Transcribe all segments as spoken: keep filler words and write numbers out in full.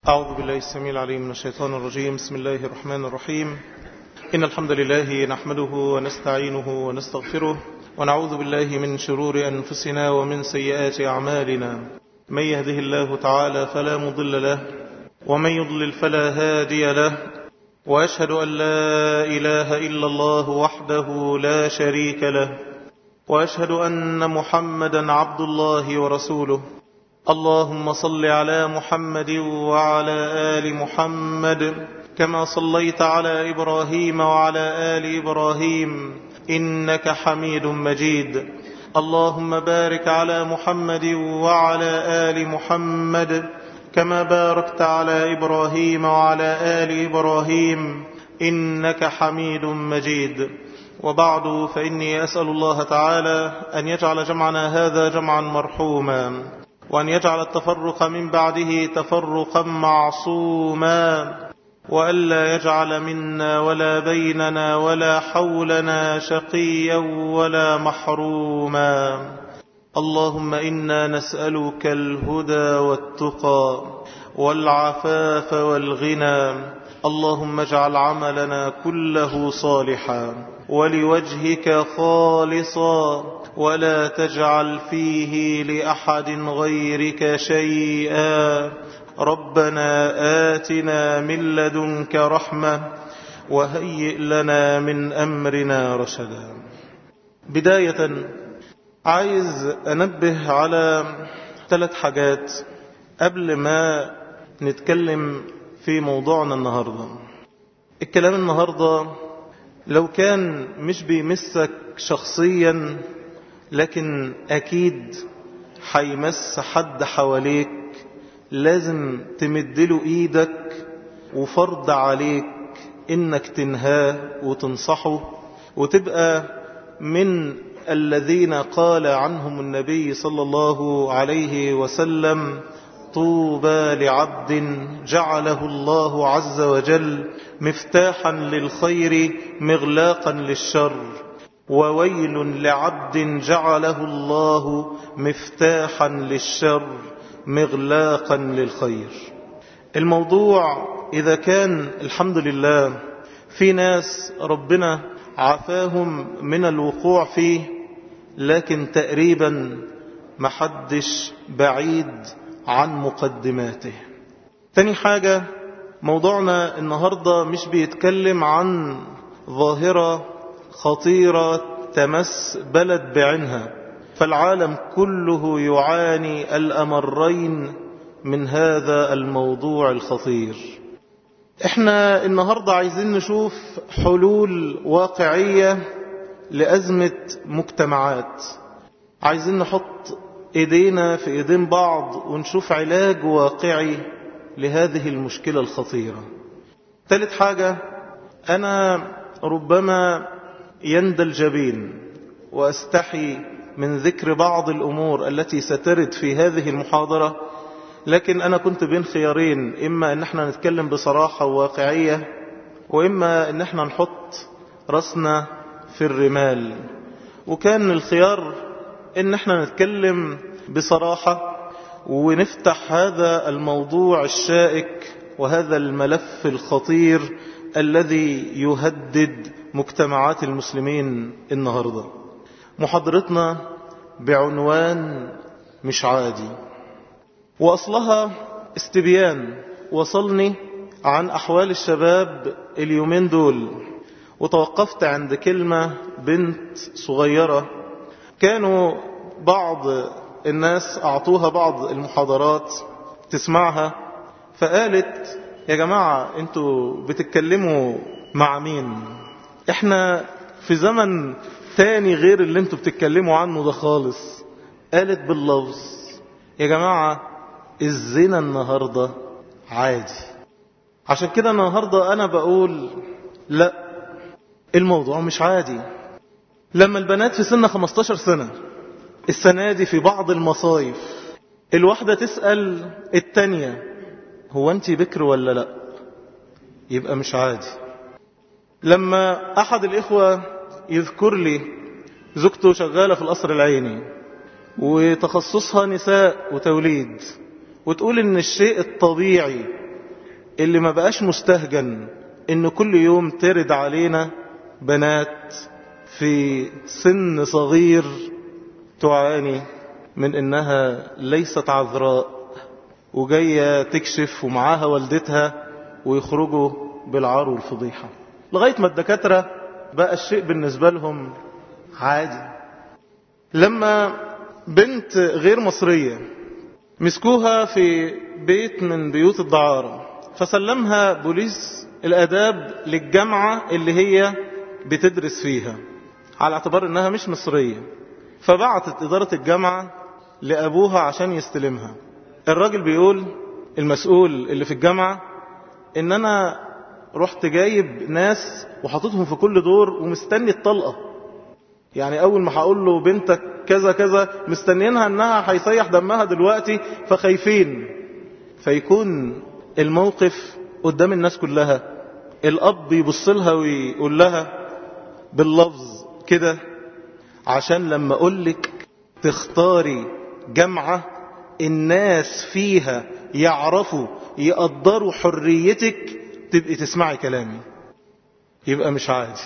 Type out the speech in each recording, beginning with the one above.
أعوذ بالله السميع العليم من الشيطان الرجيم. بسم الله الرحمن الرحيم. إن الحمد لله نحمده ونستعينه ونستغفره ونعوذ بالله من شرور أنفسنا ومن سيئات أعمالنا. من يهده الله تعالى فلا مضل له ومن يضلل فلا هادي له، وأشهد أن لا إله إلا الله وحده لا شريك له، وأشهد أن محمدا عبد الله ورسوله. اللهم صل على محمد وعلى آل محمد كما صليت على إبراهيم وعلى آل إبراهيم إنك حميد مجيد. اللهم بارك على محمد وعلى آل محمد كما باركت على إبراهيم وعلى آل إبراهيم إنك حميد مجيد. وبعد، فإني أسأل الله تعالى أن يجعل جمعنا هذا جمعا مرحوما، وأن يجعل التفرق من بعده تفرقا معصوما، وألا يجعل منا ولا بيننا ولا حولنا شقيا ولا محروما. اللهم إنا نسألك الهدى والتقى والعفاف والغنى. اللهم اجعل عملنا كله صالحا ولوجهك خالصا، ولا تجعل فيه لأحد غيرك شيئا. ربنا آتنا من لدنك رحمة وهيئ لنا من أمرنا رشدا. بداية عايز أنبه على ثلاث حاجات قبل ما نتكلم في موضوعنا النهاردة. الكلام النهاردة لو كان مش بيمسك شخصيا، لكن أكيد حيمس حد حواليك، لازم تمدله إيدك، وفرض عليك إنك تنهاه وتنصحه، وتبقى من الذين قال عنهم النبي صلى الله عليه وسلم: طوبى لعبد جعله الله عز وجل مفتاحا للخير مغلاقا للشر، وويل لعبد جعله الله مفتاحا للشر مغلاقا للخير. الموضوع إذا كان الحمد لله في ناس ربنا عافاهم من الوقوع فيه، لكن تقريبا محدش بعيد عن مقدماته. تاني حاجة، موضوعنا النهاردة مش بيتكلم عن ظاهرة خطيرة تمس بلد بعينها، فالعالم كله يعاني الأمرين من هذا الموضوع الخطير. احنا النهاردة عايزين نشوف حلول واقعية لأزمة مجتمعات، عايزين نحط ايدينا في ايدين بعض ونشوف علاج واقعي لهذه المشكلة الخطيرة. ثالث حاجة، أنا ربما يندى الجبين وأستحي من ذكر بعض الأمور التي سترد في هذه المحاضرة، لكن أنا كنت بين خيارين: إما أن احنا نتكلم بصراحة وواقعية، وإما أن احنا نحط رأسنا في الرمال. وكان الخيار أن احنا نتكلم بصراحة ونفتح هذا الموضوع الشائك وهذا الملف الخطير الذي يهدد مجتمعات المسلمين النهاردة. محاضرتنا بعنوان مش عادي، وأصلها استبيان وصلني عن أحوال الشباب اليومين دول، وتوقفت عند كلمة بنت صغيرة كانوا بعض الناس أعطوها بعض المحاضرات تسمعها، فقالت: يا جماعة انتوا بتتكلموا مع مين؟ احنا في زمن تاني غير اللي انتوا بتتكلموا عنه ده خالص. قالت باللفظ: يا جماعة الزنا النهاردة عادي. عشان كده النهاردة انا بقول لا، الموضوع مش عادي. لما البنات في سن خمستاشر سنة السنة دي في بعض المصايف الواحدة تسأل التانية: هو انت بكر ولا لا؟ يبقى مش عادي. لما احد الاخوة يذكر لي زوجته شغالة في القصر العيني وتخصصها نساء وتوليد، وتقول ان الشيء الطبيعي اللي ما بقاش مستهجن إن كل يوم ترد علينا بنات في سن صغير تعاني من إنها ليست عذراء وجاية تكشف ومعاها والدتها ويخرجوا بالعار والفضيحة، لغاية ما الدكاترة بقى الشيء بالنسبة لهم عادي. لما بنت غير مصرية مسكوها في بيت من بيوت الدعارة فسلمها بوليس الآداب للجامعة اللي هي بتدرس فيها على اعتبار انها مش مصرية، فبعتت إدارة الجامعة لأبوها عشان يستلمها. الراجل بيقول المسؤول اللي في الجامعة ان انا رحت جايب ناس وحطيتهم في كل دور ومستني الطلقة، يعني اول ما هقول له بنتك كذا كذا مستنينها انها هيسيح دمها دلوقتي فخايفين. فيكون الموقف قدام الناس كلها، الاب يبص لها ويقول لها باللفظ كده عشان لما اقولك تختاري جامعة الناس فيها يعرفوا يقدروا حريتك تبقي تسمعي كلامي، يبقى مش عادي.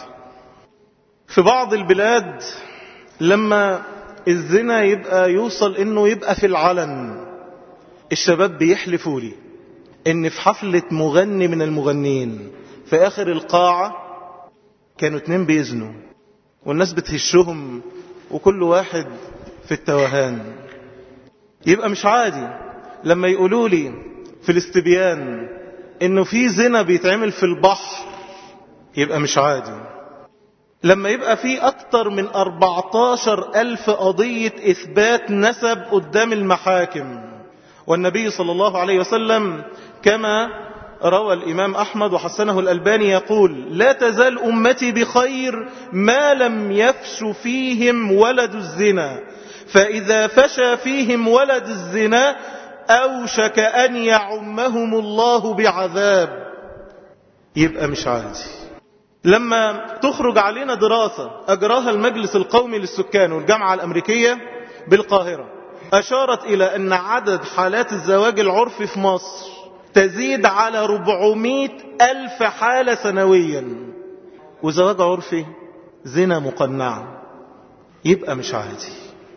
في بعض البلاد لما الزنا يبقى يوصل انه يبقى في العلن، الشباب بيحلفوا لي ان في حفلة مغني من المغنين في اخر القاعة كانوا اتنين بيزنوا والناس بتهشهم وكل واحد في التوهان. يبقى مش عادي لما يقولوا لي في الاستبيان انه في زنا بيتعمل في البحر، يبقى مش عادي. لما يبقى في اكتر من أربعتاشر ألف قضية اثبات نسب قدام المحاكم، والنبي صلى الله عليه وسلم كما روى الامام احمد وحسنه الالباني يقول لا تزال امتي بخير ما لم يفش فيهم ولد الزنا، فاذا فشى فيهم ولد الزنا اوشك ان يعمهم الله بعذاب. يبقى مش عادي. لما تخرج علينا دراسة أجراها المجلس القومي للسكان والجامعة الأمريكية بالقاهرة أشارت إلى أن عدد حالات الزواج العرفي في مصر تزيد على أربعمائة ألف حالة سنويا، وزواج عرفي زنا مقنع. يبقى مش عادي.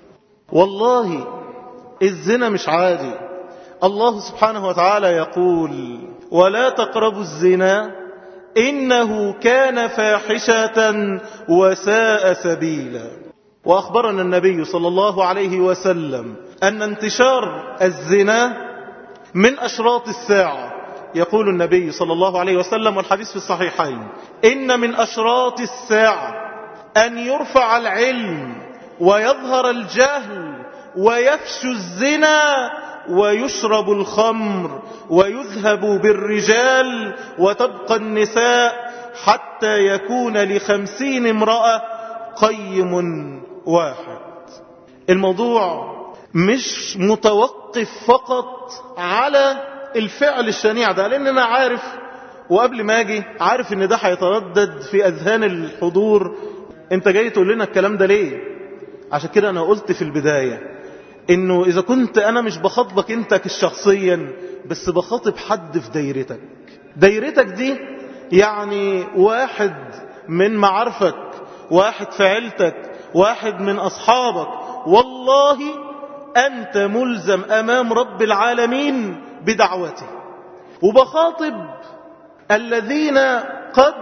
والله الزنا مش عادي. الله سبحانه وتعالى يقول ولا تقربوا الزنا إنه كان فاحشة وساء سبيلا. وأخبرنا النبي صلى الله عليه وسلم أن انتشار الزنا من أشراط الساعة. يقول النبي صلى الله عليه وسلم والحديث في الصحيحين إن من أشراط الساعة أن يرفع العلم ويظهر الجهل ويفشو الزنا ويشرب الخمر ويذهب بالرجال وتبقى النساء حتى يكون لخمسين امرأة قيم واحد. الموضوع مش متوقف فقط على الفعل الشنيع ده، لأن أنا عارف وقبل ما أجي عارف أن ده هيتردد في أذهان الحضور. أنت جاي تقول لنا الكلام ده ليه؟ عشان كده أنا قلت في البداية انه اذا كنت انا مش بخاطبك انت شخصيا بس بخاطب حد في دايرتك. دايرتك دي يعني واحد من معارفك، واحد في عيلتك، واحد من اصحابك. والله انت ملزم امام رب العالمين بدعوته. وبخاطب الذين قد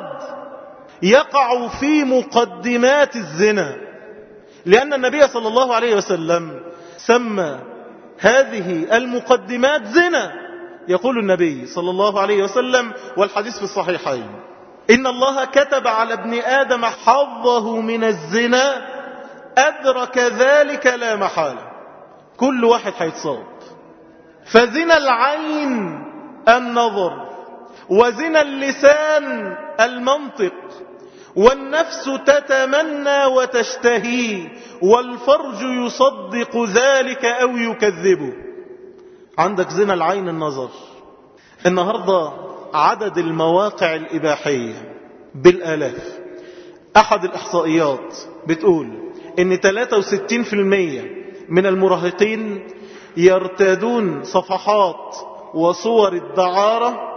يقعوا في مقدمات الزنا، لان النبي صلى الله عليه وسلم سمى هذه المقدمات زنا. يقول النبي صلى الله عليه وسلم والحديث في الصحيحين إن الله كتب على ابن آدم حظه من الزنا أدرك ذلك لا محالة. كل واحد هيتصاب. فزنا العين النظر، وزنا اللسان المنطق، والنفس تتمنى وتشتهي، والفرج يصدق ذلك أو يكذبه. عندك زنا العين النظر. النهاردة عدد المواقع الإباحية بالآلاف. أحد الإحصائيات بتقول إن ثلاثة وستين بالمئة من المراهقين يرتادون صفحات وصور الدعارة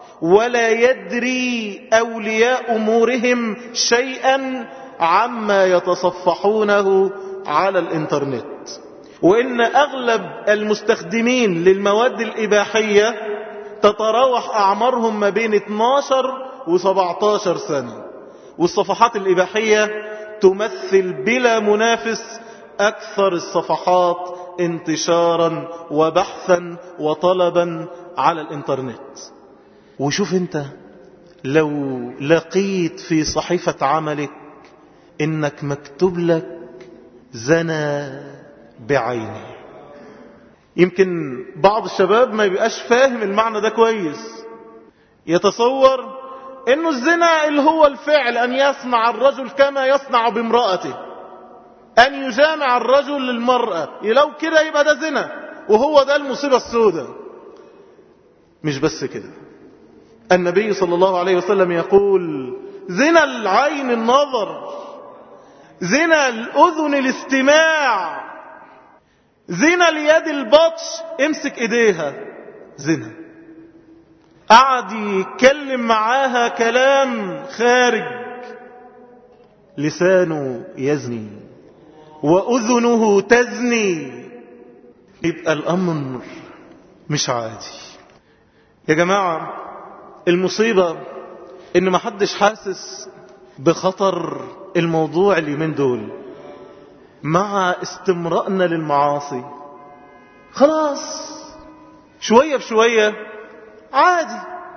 ولا يدري أولياء أمورهم شيئا عما يتصفحونه على الإنترنت. وإن أغلب المستخدمين للمواد الإباحية تتراوح أعمارهم ما بين اثناشر وسبعتاشر سنة، والصفحات الإباحية تمثل بلا منافس أكثر الصفحات انتشارا وبحثا وطلبا على الإنترنت. وشوف أنت لو لقيت في صحيفة عملك إنك مكتوب لك زنا بعينه، يمكن بعض الشباب ما يبقاش فاهم المعنى ده كويس، يتصور إنه الزنا اللي هو الفعل أن يصنع الرجل كما يصنع بامرأته، أن يجامع الرجل للمرأة، لو كده يبقى ده زنا، وهو ده المصيبة السوداء. مش بس كده، النبي صلى الله عليه وسلم يقول زنا العين النظر، زنا الأذن الاستماع، زنا اليد البطش، امسك ايديها زنا. قعد يتكلم معاها كلام خارج، لسانه يزني وأذنه تزني، يبقى الأمر مش عادي. يا جماعة المصيبة إن ما حدش حاسس بخطر الموضوع اليومين دول مع استمرارنا للمعاصي. خلاص شوية بشوية عادي.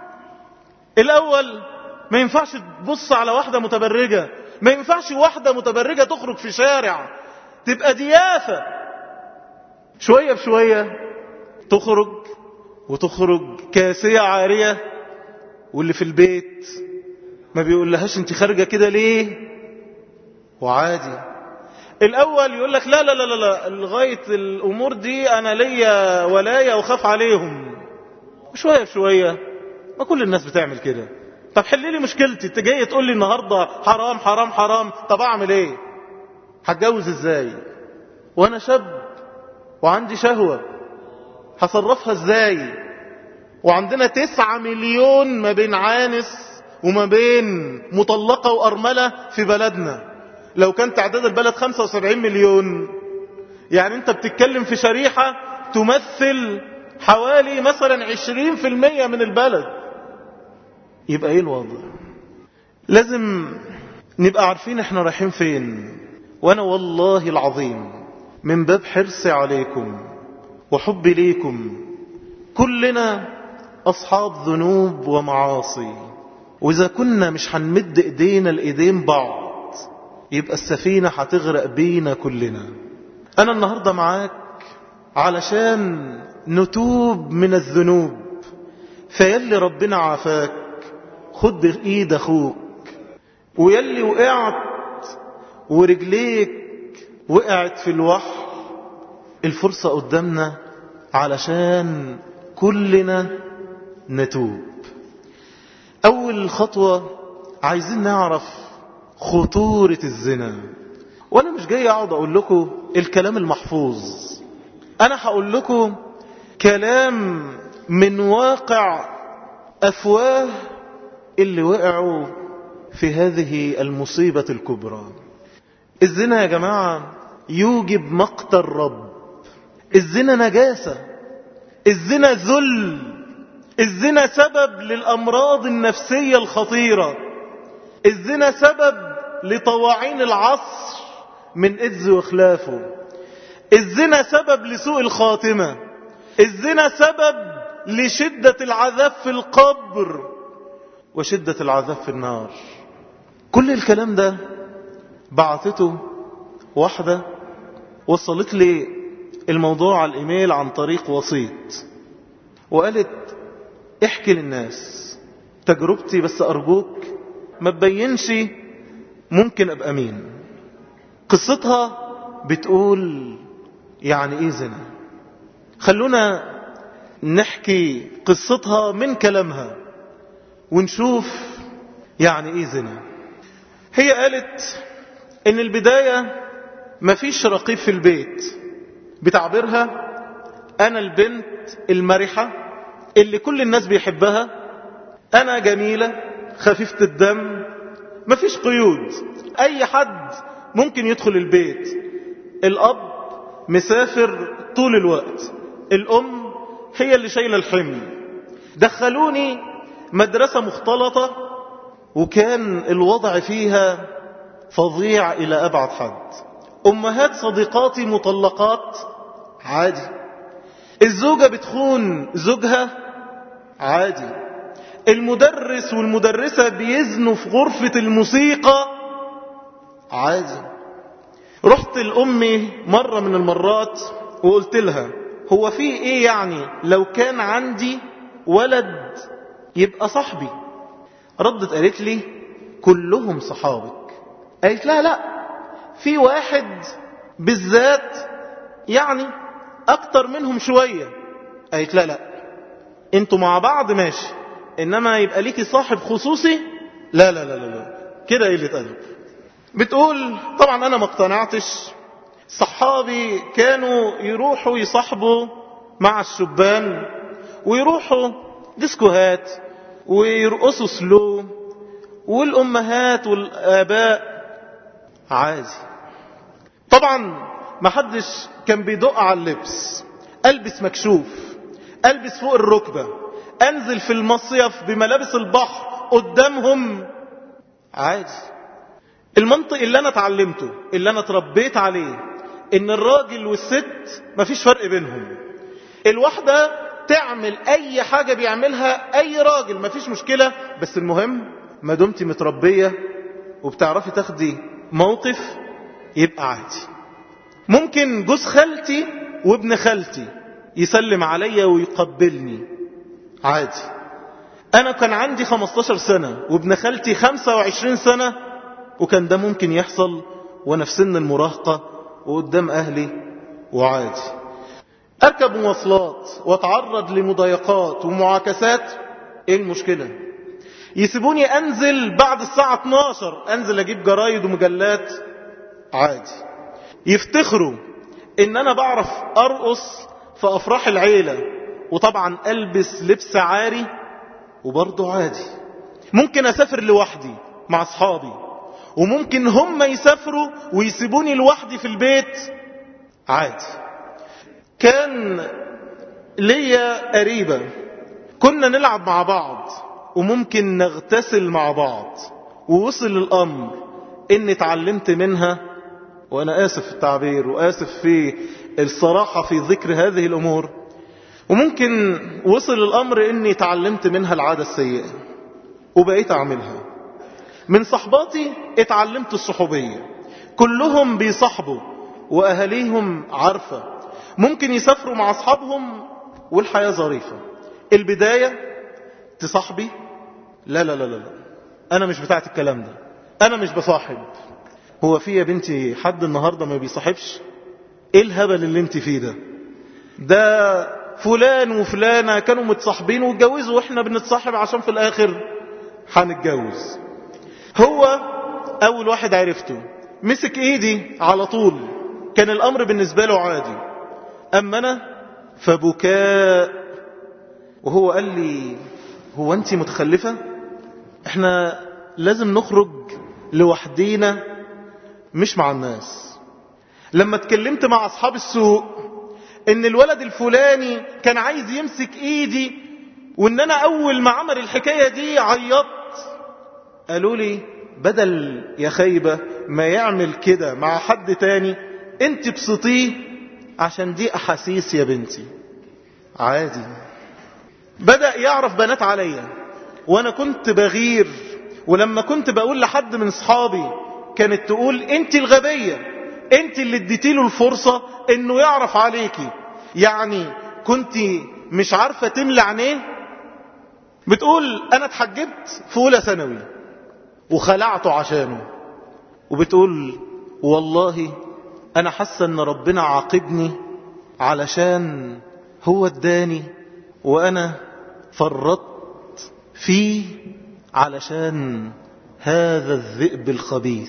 الأول ما ينفعش تبص على واحدة متبرجة، ما ينفعش واحدة متبرجة تخرج في شارع، تبقى ديافة. شوية بشوية تخرج وتخرج كاسية عارية، واللي في البيت ما بيقول لهاش انت خارجة كده ليه، وعادي. الأول يقول لك لا لا لا لا لغاية الأمور دي أنا ليا ولاية وخاف عليهم. شوية بشوية ما كل الناس بتعمل كده. طب حل لي مشكلتي، انت جاي تقول لي النهاردة حرام حرام حرام، طب أعمل ايه؟ هتجوز ازاي وانا شاب وعندي شهوة؟ هصرفها ازاي وعندنا تسعة مليون ما بين عانس وما بين مطلقة وأرملة في بلدنا؟ لو كان تعداد البلد خمسة وسبعين مليون، يعني انت بتتكلم في شريحة تمثل حوالي مثلا عشرين في المية من البلد. يبقى ايه الوضع؟ لازم نبقى عارفين احنا رايحين فين. وانا والله العظيم من باب حرصي عليكم وحبي ليكم، كلنا اصحاب ذنوب ومعاصي، واذا كنا مش هنمد ايدينا لايدين بعض يبقى السفينة هتغرق بينا كلنا. انا النهاردة معاك علشان نتوب من الذنوب، فيلي ربنا عافاك خد بايد اخوك، ويلي وقعت ورجليك وقعت في الوحل، الفرصة قدامنا علشان كلنا نتوب. اول خطوة عايزين نعرف خطورة الزنا. وانا مش جاي اقعد اقول لكم الكلام المحفوظ، انا هقول لكم كلام من واقع افواه اللي وقعوا في هذه المصيبة الكبرى. الزنا يا جماعة يوجب مقت الرب، الزنا نجاسة، الزنا ذل، الزنا سبب للأمراض النفسية الخطيرة، الزنا سبب لطواعين العصر من إذ وخلافه، الزنا سبب لسوء الخاتمة، الزنا سبب لشدة العذاب في القبر وشدة العذاب في النار. كل الكلام ده بعثته واحدة وصلت لي الموضوع على الإيميل عن طريق وسيط، وقالت احكي للناس تجربتي، بس أرجوك ما تبينش ممكن أبقى مين. قصتها بتقول يعني إيه زنا. خلونا نحكي قصتها من كلامها ونشوف يعني إيه زنا. هي قالت إن البداية مفيش رقيب في البيت، بتعبيرها أنا البنت المرحة اللي كل الناس بيحبها، أنا جميلة خفيفة الدم، مفيش قيود، أي حد ممكن يدخل البيت. الأب مسافر طول الوقت، الأم هي اللي شايلة الحمل. دخلوني مدرسة مختلطة وكان الوضع فيها فظيع إلى أبعد حد. أمهات صديقاتي مطلقات عادي، الزوجة بتخون زوجها عادي، المدرس والمدرسة بيزنوا في غرفة الموسيقى عادي. رحت لأمي مرة من المرات وقلت لها هو في ايه يعني لو كان عندي ولد يبقى صاحبي؟ ردت قالت لي كلهم صحابك. قالت لا لا، في واحد بالذات يعني اكتر منهم شوية. قالت لا لا، انتوا مع بعض ماشي، انما يبقى ليكي صاحب خصوصي لا لا لا لا, لا. كده قلة أدب. بتقول طبعا انا ما اقتنعتش. صحابي كانوا يروحوا يصاحبوا مع الشبان ويروحوا ديسكوهات ويرقصوا سلو، والأمهات والآباء عادي. طبعا ما حدش كان بيدق على اللبس، ألبس مكشوف، ألبس فوق الركبة، أنزل في المصيف بملابس البحر قدامهم عادي. المنطق اللي أنا اتعلمته اللي أنا تربيت عليه إن الراجل والست مفيش فرق بينهم. الواحدة تعمل أي حاجة بيعملها أي راجل مفيش مشكلة، بس المهم ما دمتي متربية وبتعرفي تاخدي موقف يبقى عادي. ممكن جوز خالتي وابن خالتي يسلم عليا ويقبلني عادي. أنا كان عندي خمستاشر سنة وابن خالتي خمسة وعشرين سنة، وكان ده ممكن يحصل وأنا في سن المراهقة وقدام أهلي وعادي. أركب مواصلات وأتعرض لمضايقات ومعاكسات، إيه المشكلة؟ يسيبوني أنزل بعد الساعة اتناشر، أنزل أجيب جرايد ومجلات عادي. يفتخروا إن أنا بعرف أرقص في أفراح العيلة وطبعا ألبس لبس عاري وبرضه عادي. ممكن أسافر لوحدي مع أصحابي، وممكن هم يسافروا ويسيبوني لوحدي في البيت عادي. كان ليا قريبة كنا نلعب مع بعض وممكن نغتسل مع بعض، ووصل الأمر إني اتعلمت منها، وأنا آسف في التعبير وآسف في الصراحة في ذكر هذه الأمور، وممكن وصل الأمر إني اتعلمت منها العادة السيئة وبقيت أعملها. من صحباتي اتعلمت الصحوبية، كلهم بيصحبوا وأهليهم عارفة، ممكن يسافروا مع أصحابهم والحياة ظريفة. البداية تصاحبي لا لا لا لا أنا مش بتاعت الكلام ده، أنا مش بصاحب. هو في يا بنتي حد النهاردة ما بيصاحبش؟ إيه الهبل اللي انت فيه ده؟ ده فلان وفلانة كانوا متصاحبين واتجوزوا، وإحنا بنتصاحب عشان في الآخر هنتجوز. هو أول واحد عرفته مسك إيدي على طول، كان الأمر بالنسبة له عادي. أما أنا فبكاء، وهو قال لي هو أنت متخلفة؟ إحنا لازم نخرج لوحدينا مش مع الناس. لما اتكلمت مع أصحاب السوق إن الولد الفلاني كان عايز يمسك إيدي، وإن أنا أول ما عمل الحكاية دي عيطت، قالوا لي بدل يا خيبة ما يعمل كده مع حد تاني انت بسطيه، عشان دي أحاسيس يا بنتي عادي. بدأ يعرف بنات عليا وأنا كنت بغير، ولما كنت بقول لحد من صحابي كانت تقول انت الغبية، انت اللي اديتيله الفرصة انه يعرف عليكي، يعني كنت مش عارفة تملى عينيه. بتقول انا اتحجبت في اولى ثانوي وخلعته عشانه، وبتقول والله انا حاسه ان ربنا عاقبني علشان هو اداني وانا فرطت فيه علشان هذا الذئب الخبيث.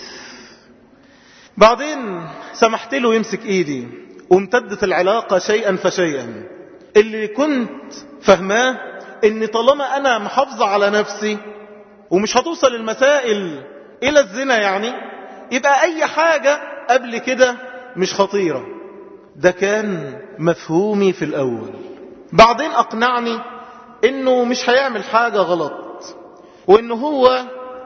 بعدين سمحت له يمسك ايدي وامتدت العلاقة شيئا فشيئا. اللي كنت فهماه ان طالما انا محافظة على نفسي ومش هتوصل المسائل الى الزنا يعني، يبقى اي حاجة قبل كده مش خطيرة. ده كان مفهومي في الاول. بعدين اقنعني انه مش هيعمل حاجة غلط، وانه هو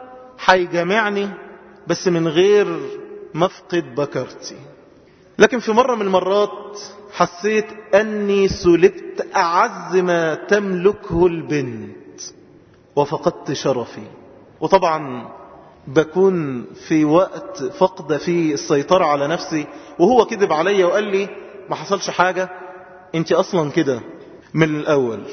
هيجامعني بس من غير مفقد بكرتي. لكن في مرة من المرات حسيت أني سلبت أعز ما تملكه البنت وفقدت شرفي. وطبعا بكون في وقت فقد فيه السيطرة على نفسي، وهو كذب علي وقال لي ما حصلش حاجة، انت أصلا كده من الأول.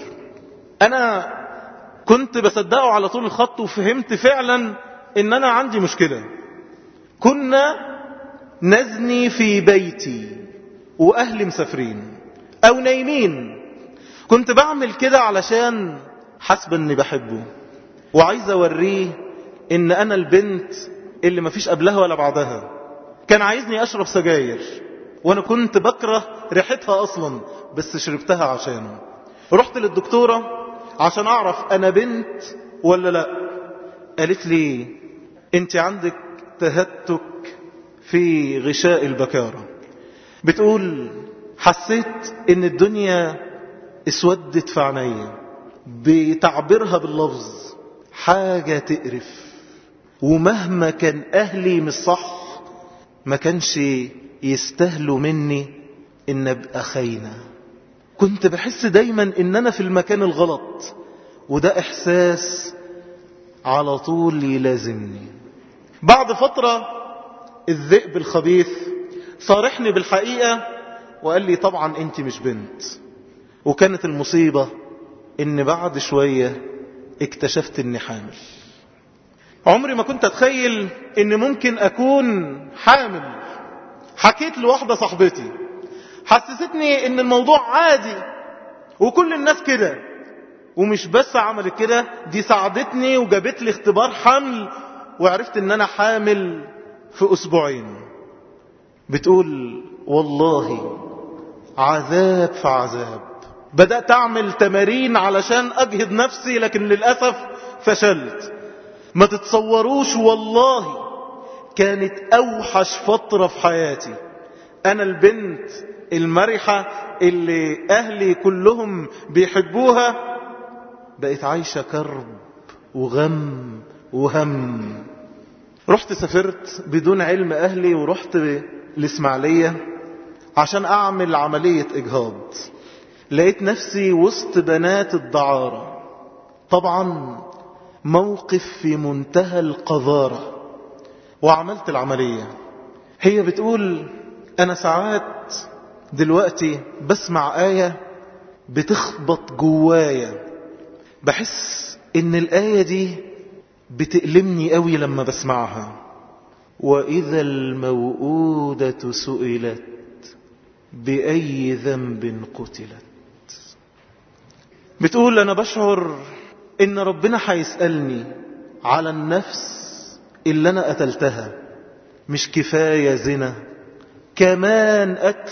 أنا كنت بصدقه على طول الخط، وفهمت فعلا ان أنا عندي مشكلة. كنا نزني في بيتي وأهلي مسافرين أو نايمين، كنت بعمل كده علشان حسب أني بحبه وعايز أوريه إن أنا البنت اللي مفيش قبلها ولا بعدها. كان عايزني أشرب سجاير وأنا كنت بكره ريحتها أصلا، بس شربتها عشانه. رحت للدكتورة عشان أعرف أنا بنت ولا لا. قالت لي أنت عندك تهتك في غشاء البكارة. بتقول حسيت ان الدنيا اسودت في عينيا، بتعبيرها باللفظ حاجة تقرف. ومهما كان اهلي مش صح ما كانش يستاهلوا مني ان ابقى خاينة. كنت بحس دايما ان انا في المكان الغلط، وده احساس على طول يلازمني. بعد فترة الذئب الخبيث صارحني بالحقيقة وقال لي طبعا انت مش بنت. وكانت المصيبة ان بعد شوية اكتشفت اني حامل. عمري ما كنت اتخيل ان ممكن اكون حامل. حكيت لواحدة صاحبتي حسستني ان الموضوع عادي وكل الناس كده، ومش بس عملت كده، دي ساعدتني وجابت لي اختبار حمل، وعرفت ان انا حامل في اسبوعين. بتقول والله عذاب في عذاب. بدأت اعمل تمارين علشان اجهد نفسي، لكن للأسف فشلت. ما تتصوروش والله كانت اوحش فترة في حياتي. انا البنت المرحة اللي اهلي كلهم بيحبوها بقيت عايشة كرب وغم وهم. رحت سافرت بدون علم أهلي، ورحت الإسماعيلية عشان أعمل عملية إجهاض. لقيت نفسي وسط بنات الدعارة. طبعا موقف في منتهى القذارة. وعملت العملية. هي بتقول أنا ساعات دلوقتي بسمع آية بتخبط جوايا، بحس إن الآية دي بتألمني قوي لما بسمعها. وإذا الموءودة سئلت بأي ذنب قتلت. بتقول أنا بشعر إن ربنا هيسألني على النفس اللي أنا قتلتها. مش كفاية زنا، كمان قتل.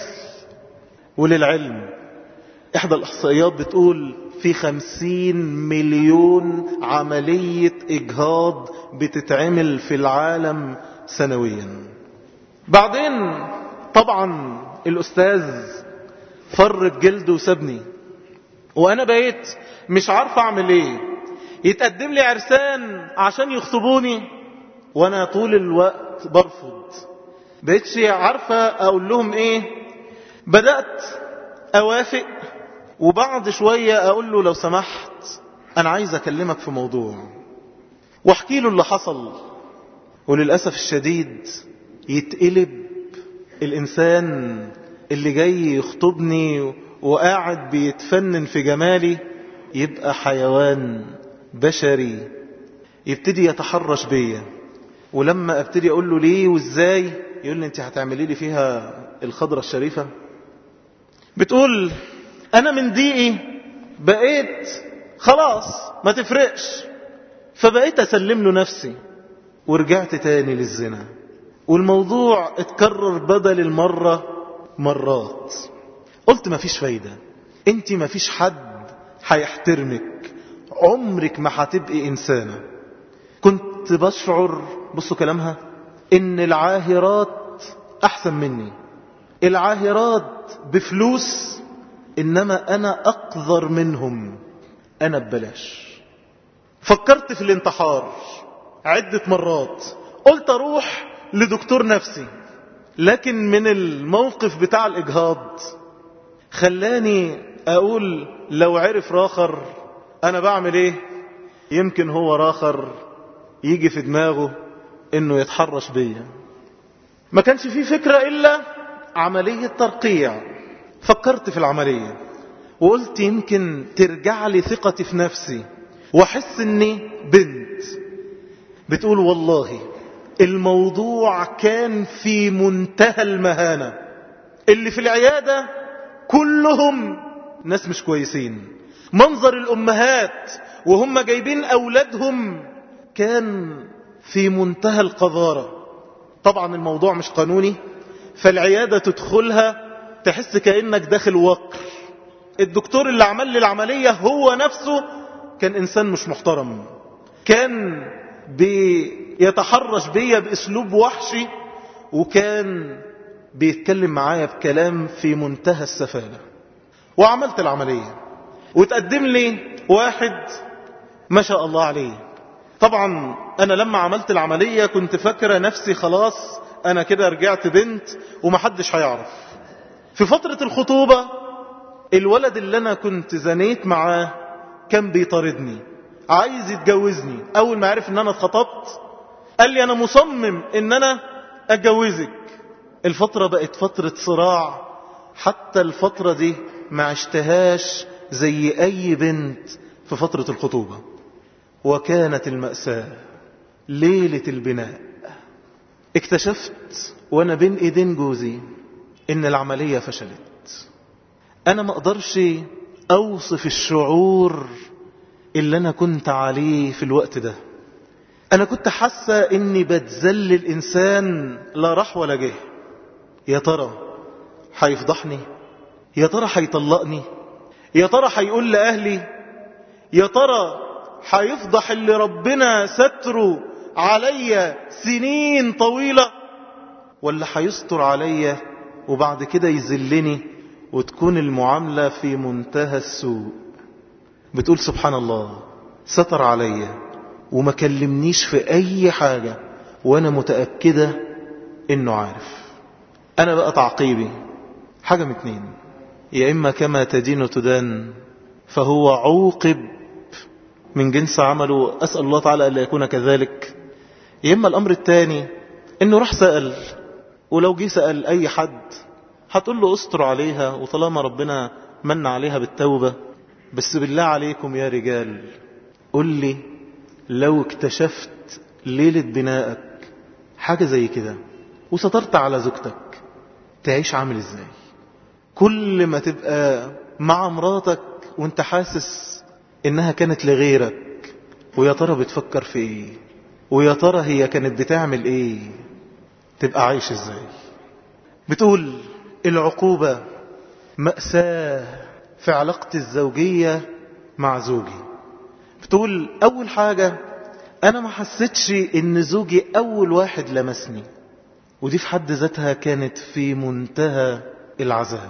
وللعلم إحدى الإحصائيات بتقول في خمسين مليون عملية إجهاض بتتعمل في العالم سنويا. بعدين طبعا الأستاذ فر بجلده وسابني، وأنا بقيت مش عارف أعمل إيه. يتقدم لي عرسان عشان يخطبوني وأنا طول الوقت برفض. بقيتش عارفة أقول لهم إيه. بدأت أوافق، وبعد شوية أقول له لو سمحت أنا عايز أكلمك في موضوع، واحكي له اللي حصل. وللأسف الشديد يتقلب الإنسان اللي جاي يخطبني وقاعد بيتفنن في جمالي يبقى حيوان بشري، يبتدي يتحرش بيا. ولما ابتدي أقول له ليه وإزاي يقول لي أنت هتعملي لي فيها الخضرة الشريفة. بتقول أنا من دقيقي بقيت خلاص ما تفرقش، فبقيت أسلم له نفسي ورجعت تاني للزنا. والموضوع اتكرر بدل المرة مرات. قلت ما فيش فايدة، انت ما فيش حد هيحترمك عمرك ما هتبقي إنسانة. كنت بشعر، بصوا كلامها، إن العاهرات أحسن مني، العاهرات بفلوس، إنما أنا أقذر منهم، أنا ببلاش. فكرت في الانتحار عدة مرات، قلت أروح لدكتور نفسي، لكن من الموقف بتاع الإجهاض خلاني أقول لو عرف راخر أنا بعمل إيه، يمكن هو راخر يجي في دماغه إنه يتحرش بيا. ما كانش فيه فكرة إلا عملية ترقيع. فكرت في العملية وقلت يمكن ترجع لي ثقتي في نفسي وأحس إني بنت. بتقول والله الموضوع كان في منتهى المهانة، اللي في العيادة كلهم ناس مش كويسين، منظر الأمهات وهم جايبين أولادهم كان في منتهى القذارة. طبعا الموضوع مش قانوني، فالعيادة تدخلها تحس كأنك داخل وقر. الدكتور اللي عمل لي العملية هو نفسه كان إنسان مش محترم، كان بيتحرش بيا بأسلوب وحشي، وكان بيتكلم معايا بكلام في منتهى السفالة. وعملت العملية وتقدم لي واحد ما شاء الله عليه. طبعا أنا لما عملت العملية كنت فاكرة نفسي خلاص أنا كده رجعت بنت ومحدش هيعرف. في فترة الخطوبة الولد اللي أنا كنت زنيت معاه كان بيطاردني عايز يتجوزني. أول ما عرف أن أنا اتخطبت قال لي أنا مصمم أن أنا أتجوزك. الفترة بقت فترة صراع، حتى الفترة دي ما عشتهاش زي أي بنت في فترة الخطوبة. وكانت المأساة ليلة البناء. اكتشفت وانا بين ايدين جوزي ان العملية فشلت. انا ما اقدرش اوصف الشعور اللي انا كنت عليه في الوقت ده. انا كنت حاسة اني بتذل الانسان لا راح ولا جه. يا ترى هيفضحني؟ يا ترى هيطلقني؟ يا ترى هيقول لأهلي؟ يا ترى هيفضح اللي ربنا ستره عليا سنين طويلة؟ ولا هيستر عليا وبعد كده يذلني وتكون المعاملة في منتهى السوء؟ بتقول سبحان الله ستر عليا وما كلمنيش في أي حاجة وأنا متأكدة إنه عارف. أنا بقى تعقيبي حاجة من اتنين: يا إما كما تدين تدان، فهو عوقب من جنس عمله، أسأل الله تعالى ألا يكون كذلك. يا إما الأمر الثاني إنه راح سأل، ولو جي سأل أي حد هتقول له أستر عليها، وطالما ربنا من عليها بالتوبة. بس بالله عليكم يا رجال قل لي لو اكتشفت ليلة بنائك حاجة زي كده وسترت على زوجتك تعيش عامل ازاي؟ كل ما تبقى مع مراتك وانت حاسس انها كانت لغيرك، ويا ترى بتفكر في ايه، ويا ترى هي كانت بتعمل ايه، تبقى عايش ازاي؟ بتقول العقوبة مأساة في علاقتي الزوجية مع زوجي. بتقول اول حاجة انا ما حسيتش ان زوجي اول واحد لمسني، ودي في حد ذاتها كانت في منتهى العذاب.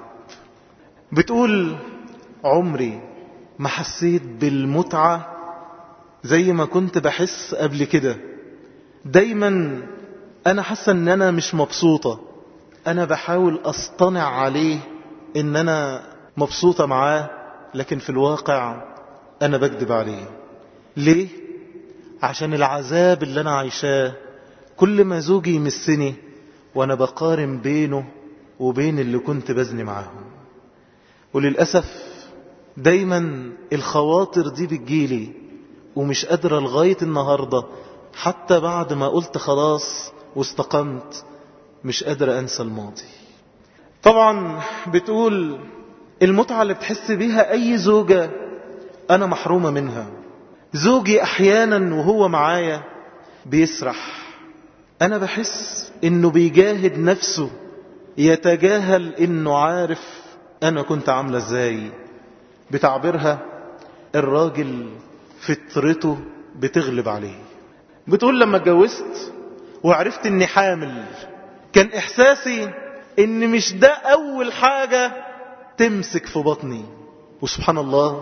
بتقول عمري ما حسيت بالمتعة زي ما كنت بحس قبل كده. دايما انا حاسة ان انا مش مبسوطة، انا بحاول اصطنع عليه ان انا مبسوطة معاه، لكن في الواقع انا بكذب عليه. ليه؟ عشان العذاب اللي انا عايشاه كل ما زوجي يمسني وانا بقارن بينه وبين اللي كنت بزني معاهم. وللأسف دايما الخواطر دي بتجيلي ومش قادرة لغاية النهاردة، حتى بعد ما قلت خلاص واستقمت مش قادرة أنسى الماضي. طبعا بتقول المتعة اللي بتحس بيها أي زوجة أنا محرومة منها. زوجي أحيانا وهو معايا بيسرح، أنا بحس إنه بيجاهد نفسه، يتجاهل إنه عارف أنا كنت عاملة إزاي. بتعبيرها الراجل فطرته بتغلب عليه. بتقول لما اتجوزت وعرفت اني حامل كان احساسي ان مش ده اول حاجة تمسك في بطني، وسبحان الله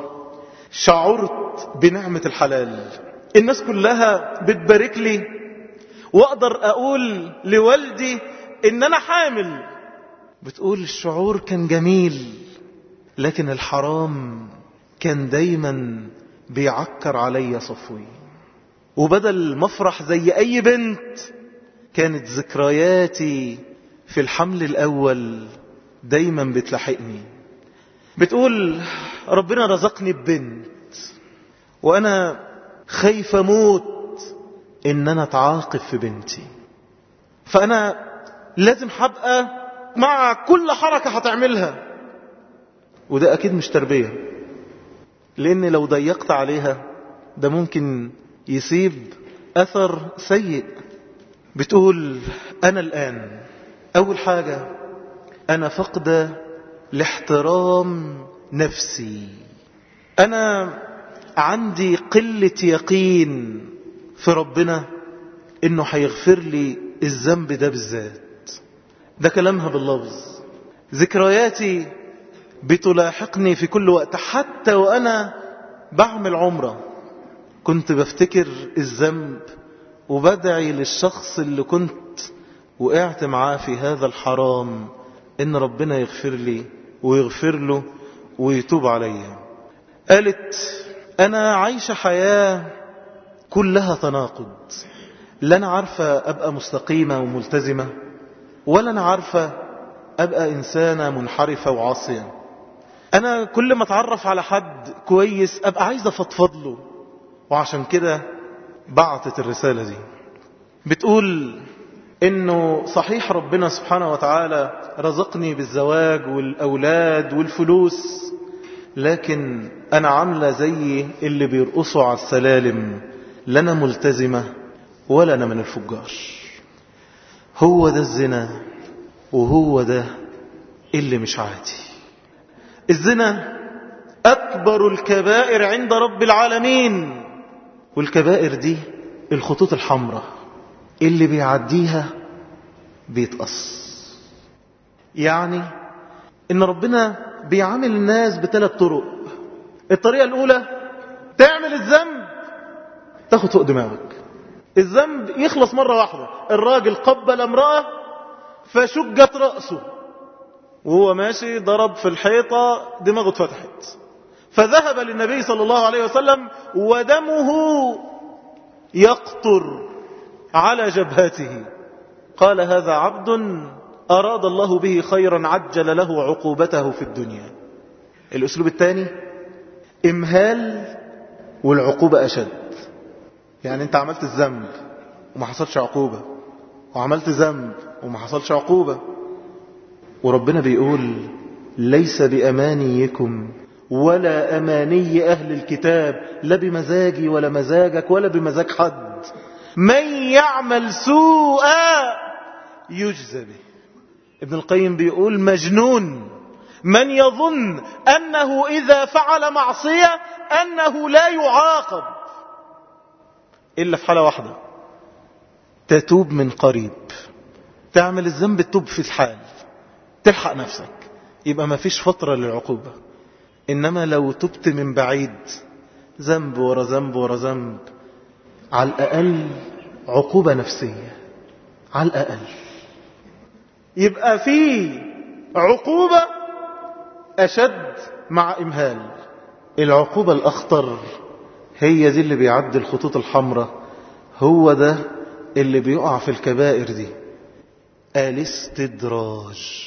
شعرت بنعمة الحلال. الناس كلها بتبارك لي واقدر اقول لوالدي ان انا حامل. بتقول الشعور كان جميل، لكن الحرام كان دايما بيعكر علي صفوي. وبدل ما افرح زي اي بنت كانت ذكرياتي في الحمل الاول دايما بتلاحقني. بتقول ربنا رزقني ببنت وانا خايفة موت ان انا اتعاقب في بنتي، فانا لازم هبقى مع كل حركة هتعملها. وده اكيد مش تربية، لان لو ضيقت عليها ده ممكن يسيب اثر سيء. بتقول انا الان اول حاجة انا فقدة لاحترام نفسي، انا عندي قلة يقين في ربنا انه هيغفر لي الذنب ده بالذات. ده كلامها باللفظ. ذكرياتي بتلاحقني في كل وقت، حتى وانا بعمل عمرة كنت بفتكر الذنب وبدعي للشخص اللي كنت وقعت معاه في هذا الحرام ان ربنا يغفر لي ويغفر له ويتوب علي. قالت انا عايشة حياة كلها تناقض، لا انا عارفة ابقى مستقيمة وملتزمة، ولا انا عارفة ابقى انسانة منحرفة وعاصية. انا كل ما اتعرف على حد كويس ابقى عايزة افضفض له، وعشان كده بعتت الرسالة دي. بتقول انه صحيح ربنا سبحانه وتعالى رزقني بالزواج والاولاد والفلوس، لكن انا عاملة زي اللي بيرقصوا على السلالم، لا انا ملتزمة ولا انا من الفجار. هو ده الزنا، وهو ده اللي مش عادي. الزنا اكبر الكبائر عند رب العالمين، والكبائر دي الخطوط الحمراء اللي بيعديها بيتقص. يعني ان ربنا بيعامل الناس بثلاث طرق. الطريقة الاولى تعمل الذنب تاخد فوق دماغك، الذنب يخلص مرة واحدة. الراجل قبل امرأة فشجت رأسه وهو ماشي ضرب في الحيطة دماغه اتفتحت، فذهب للنبي صلى الله عليه وسلم ودمه يقطر على جبهته. قال هذا عبد أراد الله به خيرا عجل له عقوبته في الدنيا. الأسلوب الثاني إمهال والعقوبة أشد. يعني أنت عملت الذنب وما حصلش عقوبة، وعملت ذنب وما حصلش عقوبة، وربنا بيقول ليس بأمانيكم ولا أماني أهل الكتاب، لا بمزاجي ولا مزاجك ولا بمزاج حد، من يعمل سوءا يجزى به. ابن القيم بيقول مجنون من يظن أنه إذا فعل معصية أنه لا يعاقب إلا في حالة واحدة، تتوب من قريب. تعمل الذنب تتوب في الحال، تلحق نفسك، يبقى ما فيش فترة للعقوبة. إنما لو تبت من بعيد ذنب ورا ذنب ورا ذنب، على الأقل عقوبة نفسية، على الأقل يبقى في عقوبة أشد مع إمهال. العقوبة الأخطر هي دي اللي بيعدي الخطوط الحمراء، هو ده اللي بيقع في الكبائر دي. الاستدراج،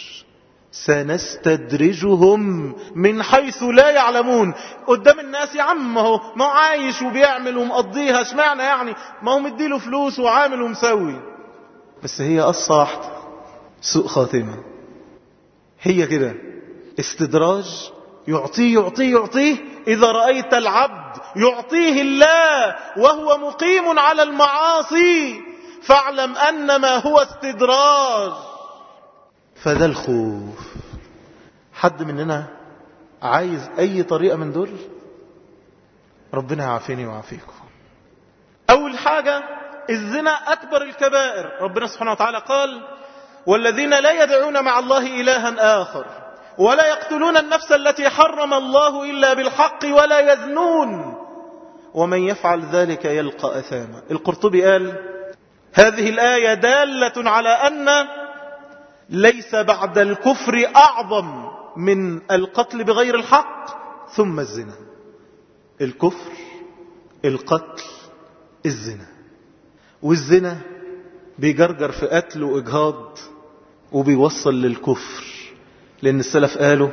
سنستدرجهم من حيث لا يعلمون. قدام الناس يا عم ما هو ما هو عايش وبيعمل ومقضيها، اشمعنى يعني ما هو مديله فلوس وعامل ومسوي، بس هي قصة واحدة، سوء خاتمة. هي كده استدراج، يعطيه يعطيه يعطيه. إذا رأيت العبد يعطيه الله وهو مقيم على المعاصي فاعلم أنما هو استدراج. فده الخوف. حد مننا عايز أي طريقة من دول؟ ربنا يعافيني ويعافيكم. أول حاجة الزنا أكبر الكبائر. ربنا سبحانه وتعالى قال والذين لا يدعون مع الله إلها آخر ولا يقتلون النفس التي حرم الله إلا بالحق ولا يزنون ومن يفعل ذلك يلقى أثاما. القرطبي قال هذه الآية دالة على أن ليس بعد الكفر أعظم من القتل بغير الحق ثم الزنا. الكفر، القتل، الزنا. والزنا بيجرجر في قتل وإجهاض وبيوصل للكفر، لأن السلف قالوا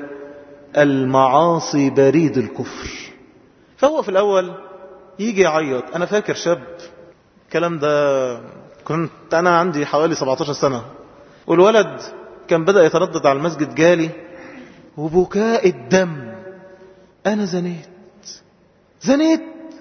المعاصي بريد الكفر. فهو في الأول يجي يعيط. أنا فاكر شاب، الكلام ده كنت أنا عندي حوالي سبعتاشر سنة، والولد كان بدأ يتردد على المسجد، جالي وبكاء الدم أنا زنيت زنيت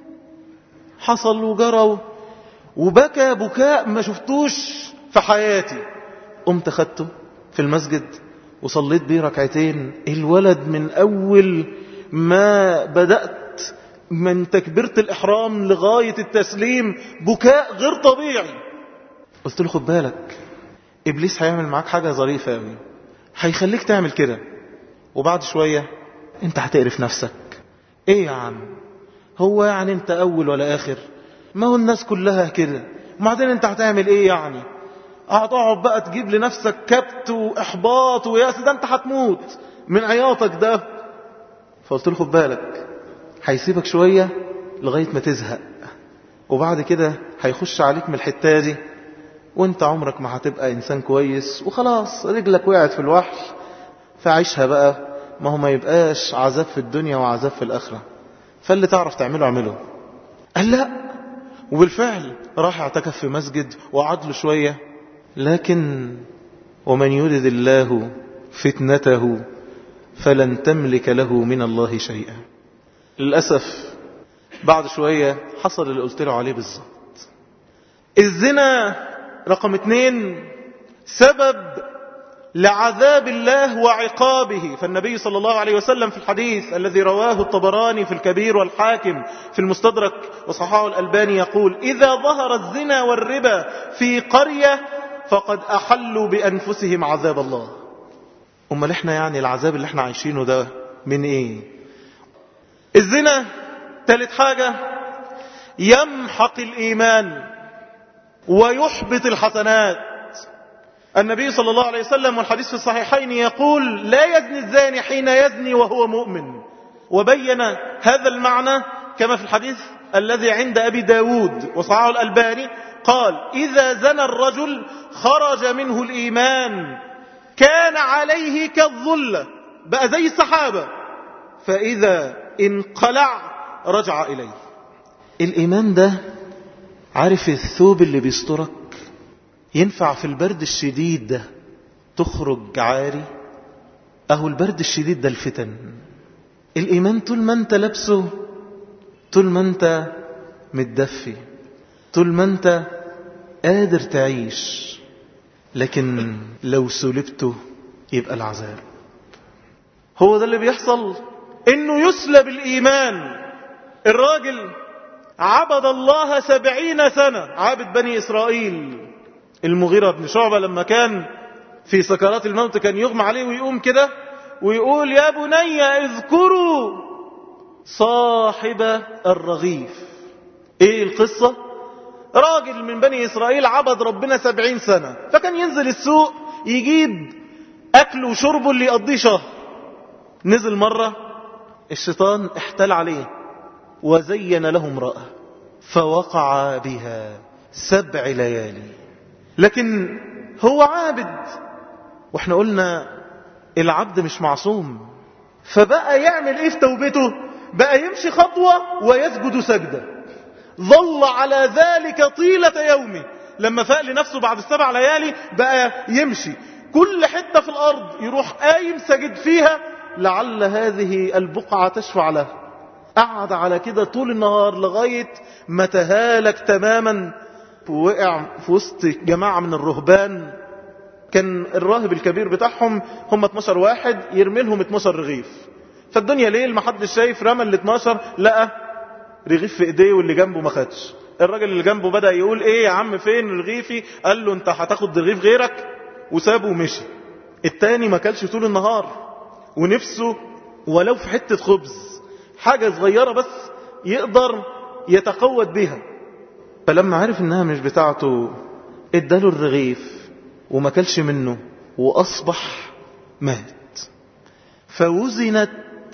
حصل وجرى، وبكى بكاء ما شفتوش في حياتي. قمت خدته في المسجد وصليت بيه ركعتين. الولد من أول ما بدأت من تكبيرة الإحرام لغاية التسليم بكاء غير طبيعي. قلت له خد بالك، إبليس هيعمل معاك حاجة ظريفة أوي، هيخليك تعمل كده، وبعد شوية انت هتقرف نفسك. ايه يا عم، هو يعني انت أول ولا آخر؟ ما هو الناس كلها كده، وبعدين انت هتعمل ايه يعني؟ هتقعد بقى تجيب لنفسك كبت وإحباط وياس، ده انت هتموت من عياطك ده. فقلت له خد بالك، هيسيبك شوية لغاية ما تزهق، وبعد كده هيخش عليك من الحتة دي، وانت عمرك ما هتبقى إنسان كويس، وخلاص رجلك وقعت في الوحل، فعيشها بقى. ما هو ما يبقاش عذاب في الدنيا وعذاب في الآخرة، فاللي تعرف تعمله اعمله. قال لا، وبالفعل راح اعتكف في مسجد وقعد له شوية. لكن ومن يرد الله فتنته فلن تملك له من الله شيئا. للأسف بعد شوية حصل اللي قلت له عليه بالظبط. الزنا رقم اتنين سبب لعذاب الله وعقابه. فالنبي صلى الله عليه وسلم في الحديث الذي رواه الطبراني في الكبير والحاكم في المستدرك وصححه الألباني يقول إذا ظهر الزنا والربا في قرية فقد أحلوا بأنفسهم عذاب الله. أمال إحنا يعني العذاب اللي إحنا عايشينه ده من إيه؟ الزنا ثالث حاجة يمحق الإيمان ويحبط الحسنات. النبي صلى الله عليه وسلم والحديث في الصحيحين يقول لا يزني الزاني حين يزني وهو مؤمن. وبين هذا المعنى كما في الحديث الذي عند أبي داود وصححه الألباني قال إذا زنى الرجل خرج منه الإيمان كان عليه كالظلة، بقى زي السحابة، فإذا انقلع رجع إليه. الإيمان ده عارف الثوب اللي بيسترك، ينفع في البرد الشديد ده تخرج عاري. أهو البرد الشديد ده الفتن. الإيمان طول ما أنت لابسه، طول ما أنت متدفي، طول ما أنت قادر تعيش، لكن لو سلبته يبقى العذاب. هو ده اللي بيحصل، إنه يسلب الإيمان. الراجل عبد الله سبعين سنة، عابد بني إسرائيل. المغيرة بن شعبة لما كان في سكرات الموت كان يغمى عليه ويقوم كده ويقول يا بني اذكروا صاحب الرغيف. ايه القصة؟ راجل من بني إسرائيل عبد ربنا سبعين سنة، فكان ينزل السوق يجيب أكل وشربه اللي يقضيه شهر. نزل مرة الشيطان احتال عليه وزين له امرأة فوقع بها سبع ليالي. لكن هو عابد، واحنا قلنا العبد مش معصوم، فبقى يعمل ايه في توبته؟ بقى يمشي خطوة ويسجد سجدة. ظل على ذلك طيلة يومه. لما فاق لنفسه بعد السبع ليالي بقى يمشي كل حتة في الأرض يروح قايم سجد فيها لعل هذه البقعة تشفع له. قعد على كده طول النهار لغاية ما تهالك تماما، ووقع في وسط جماعة من الرهبان. كان الراهب الكبير بتاعهم هم اتناشر واحد، يرمي لهم اتناشر رغيف. فالدنيا ليل ما حدش شايف، رمى ال اتناشر لقى رغيف في ايديه واللي جنبه ما خدش. الراجل اللي جنبه بدأ يقول ايه يا عم فين رغيفي؟ قال له انت هتاخد رغيف غيرك، وسابه ومشي. التاني ما كلش طول النهار ونفسه ولو في حتة خبز، حاجة صغيرة بس يقدر يتقوت بها. فلما عرف انها مش بتاعته اداله الرغيف وما كلش منه وأصبح مات. فوزنت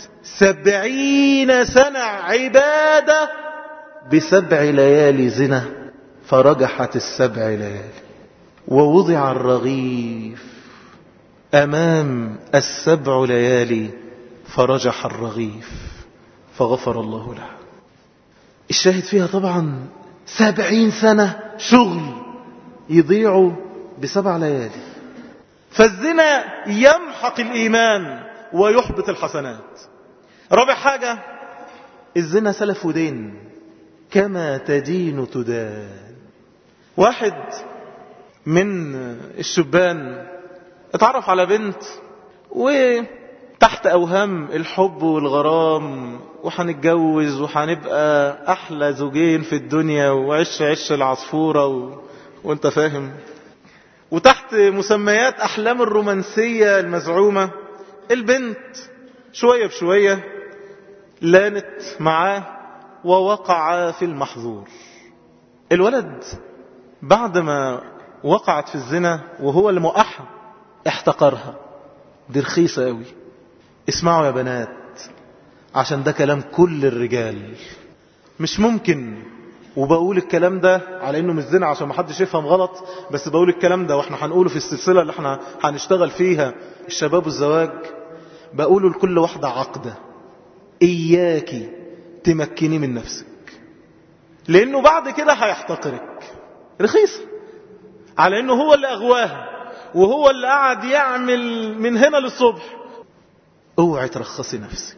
سبعين سنة عبادة بسبع ليالي زنا، فرجحت السبع ليالي. ووضع الرغيف أمام السبع ليالي فرجح الرغيف فغفر الله له. الشاهد فيها طبعا سبعين سنة شغل يضيعوا بسبع ليالي. فالزنا يمحق الإيمان ويحبط الحسنات. رابع حاجة، الزنا سلف ودين، كما تدين تدان. واحد من الشبان اتعرف على بنت وتحت أوهام الحب والغرام وحنتجوز وحنبقى أحلى زوجين في الدنيا وعش عش العصفورة و... وانت فاهم، وتحت مسميات أحلام الرومانسية المزعومة. البنت شوية بشوية لانت معاه ووقع في المحظور. الولد بعد ما وقعت في الزنا وهو اللي موقعها احتقرها، دي رخيصة قوي. اسمعوا يا بنات، عشان ده كلام كل الرجال، مش ممكن. وبقول الكلام ده على انه مش زنا عشان ما حدش يفهم غلط، بس بقول الكلام ده واحنا هنقوله في السلسلة اللي احنا هنشتغل فيها الشباب والزواج. بقوله لكل واحدة عقدة، اياكي تمكني من نفسك، لانه بعد كده هيحتقرك. رخيصة على انه هو اللي اغواها وهو اللي قاعد يعمل من هنا للصبح. اوعي ترخصي نفسك.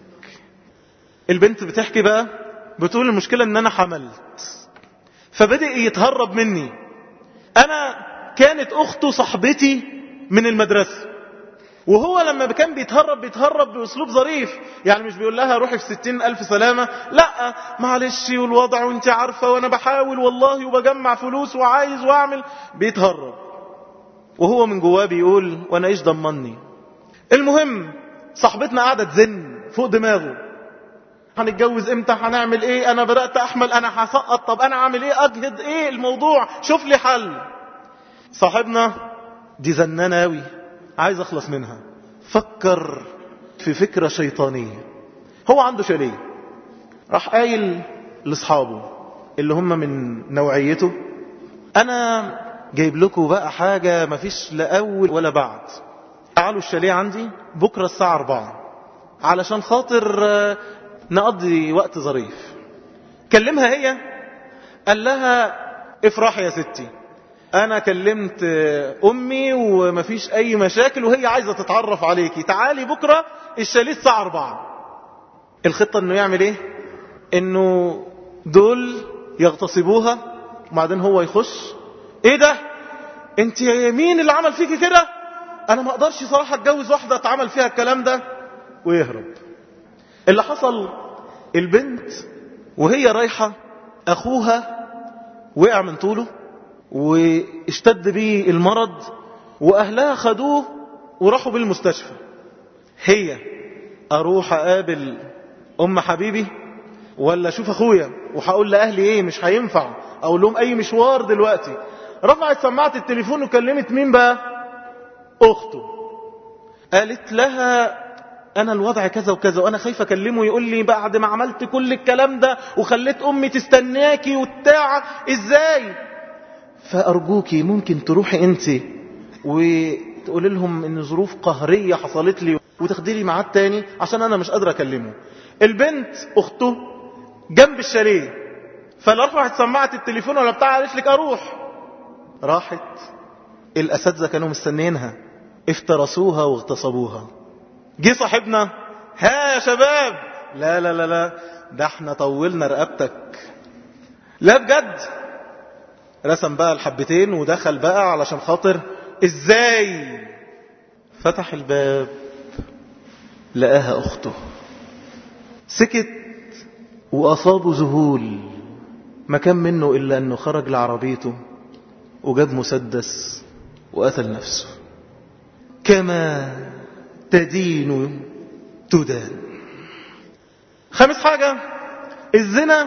البنت بتحكي بقى، بتقول المشكلة ان انا حملت، فبدأ يتهرب مني. انا كانت اخته صاحبتي من المدرسة، وهو لما كان بيتهرب بيتهرب بأسلوب ظريف، يعني مش بيقول لها روحي في ستين ألف سلامة، لا معلش والوضع وانت عارفة وانا بحاول والله وبجمع فلوس وعايز واعمل. بيتهرب وهو من جواه بيقول وانا ايش ضمني. المهم صاحبتنا قاعدة تزن فوق دماغه، هنتجوز امتى، هنعمل ايه، انا بدأت احمل، انا هسقط، طب انا اعمل ايه، اجهد ايه الموضوع، شوف لي حل. صاحبنا دي زنانة اوي، عايز اخلص منها. فكر في فكرة شيطانية. هو عنده شاليه، راح قايل لاصحابه اللي هم من نوعيته انا جايب لكم بقى حاجة مفيش لا اول ولا بعد، تعالوا الشاليه عندي بكرة الساعة أربعة علشان خاطر نقضي وقت ظريف. كلمها هي، قال لها افرحي يا ستي، انا كلمت امي ومفيش اي مشاكل وهي عايزة تتعرف عليكي، تعالي بكرة الشاليه الساعة أربعة. الخطة انه يعمل ايه، انه دول يغتصبوها وبعدين هو يخش. ايه ده، انت مين اللي عمل فيكي كده، انا ما اقدرش صراحة اتجوز واحدة اتعمل فيها الكلام ده، ويهرب. اللي حصل، البنت وهي رايحة اخوها وقع من طوله واشتد بيه المرض، واهلها خدوه وراحوا بالمستشفى. هي اروح اقابل ام حبيبي ولا اشوف اخويا وهقول لاهلي ايه، مش هينفع اقول لهم اي مشوار دلوقتي. رفعت سماعة التليفون وكلمت مين بقى، اخته. قالت لها انا الوضع كذا وكذا وانا خايفة اكلمه يقول لي بعد ما عملت كل الكلام ده وخليت امي تستناكي وبتاع ازاي، فارجوكي ممكن تروحي انت وتقولي لهم ان ظروف قهرية حصلت لي وتاخدي لي ميعاد تاني عشان انا مش قادرة اكلمه. البنت اخته جنب الشاليه، فلا رفعت سماعة التليفون ولا بتاع، قالت لك اروح. راحت، الاساتذة كانوا مستنينها، افترسوها واغتصبوها. جه صاحبنا، ها يا شباب، لا لا لا لا ده احنا طولنا رقبتك، لا بجد. رسم بقى الحبتين ودخل بقى علشان خاطر ازاي. فتح الباب لقاها اخته، سكت وأصابه ذهول، ما كان منه إلا أنه خرج لعربيته وجاب مسدس وقتل نفسه. كما تدين تدان. خامس حاجة، الزنا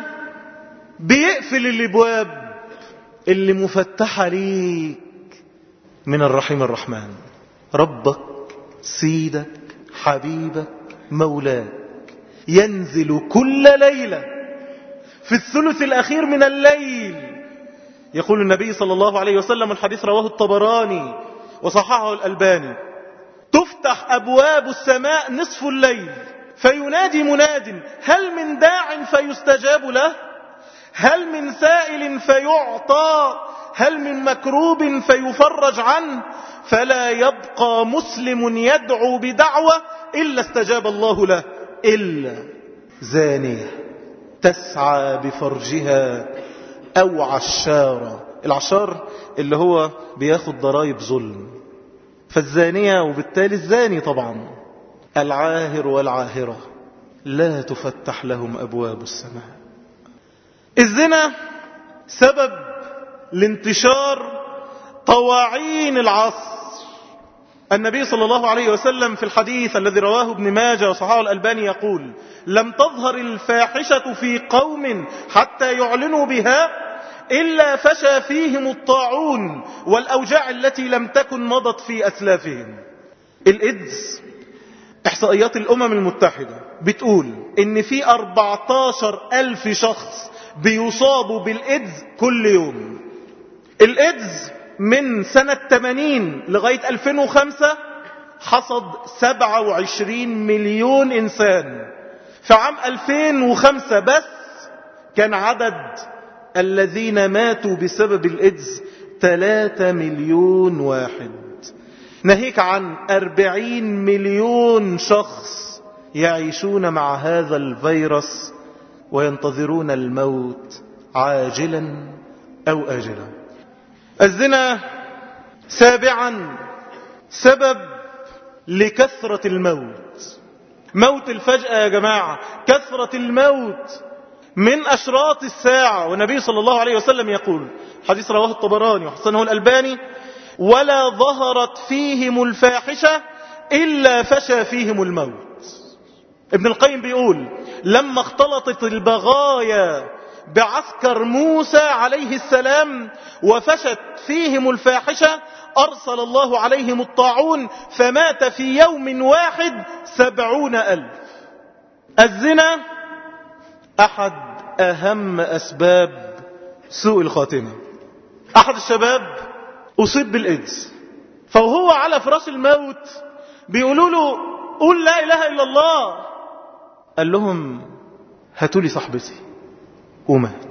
بيقفل الابواب اللي مفتحة ليك من الرحيم الرحمن، ربك سيدك حبيبك مولاك، ينزل كل ليلة في الثلث الأخير من الليل. يقول النبي صلى الله عليه وسلم، الحديث رواه الطبراني وصححه الألباني، تفتح أبواب السماء نصف الليل فينادي مناد: هل من داع فيستجاب له؟ هل من سائل فيعطى؟ هل من مكروب فيفرج عنه؟ فلا يبقى مسلم يدعو بدعوة إلا استجاب الله له، إلا زانية تسعى بفرجها أو عشارة. العشار اللي هو بياخد ضرائب ظلم، فالزانية وبالتالي الزاني طبعا. العاهر والعاهرة لا تفتح لهم أبواب السماء. الزنا سبب لانتشار طواعين العصر. النبي صلى الله عليه وسلم في الحديث الذي رواه ابن ماجه وصححه الألباني يقول: لم تظهر الفاحشة في قوم حتى يعلنوا بها إلا فشى فيهم الطاعون والأوجاع التي لم تكن مضت في أسلافهم. الإيدز، إحصائيات الأمم المتحدة بتقول إن في أربعة عشر ألف شخص بيصابوا بالإيدز كل يوم. الإيدز من سنة ثمانين لغاية ألفين وخمسة حصد سبعة وعشرين مليون إنسان. في عام ألفين وخمسة بس كان عدد الذين ماتوا بسبب الإيدز ثلاثة مليون واحد، ناهيك عن أربعين مليون شخص يعيشون مع هذا الفيروس وينتظرون الموت عاجلا أو آجلا. الزنا سابعا سبب لكثرة الموت. موت الفجأة يا جماعة، كثرة الموت من أشراط الساعة. والنبي صلى الله عليه وسلم يقول، حديث رواه الطبراني وحسنه الألباني: ولا ظهرت فيهم الفاحشة إلا فشى فيهم الموت. ابن القيم بيقول: لما اختلطت البغايا بعسكر موسى عليه السلام وفشت فيهم الفاحشة أرسل الله عليهم الطاعون فمات في يوم واحد سبعون ألف. الزنا أحد أهم أسباب سوء الخاتمة. أحد الشباب أصيب بالإيدز، فهو على فراش الموت بيقولوا له: قول لا إله إلا الله. قال لهم: هاتوا لي صاحبتي، ومات.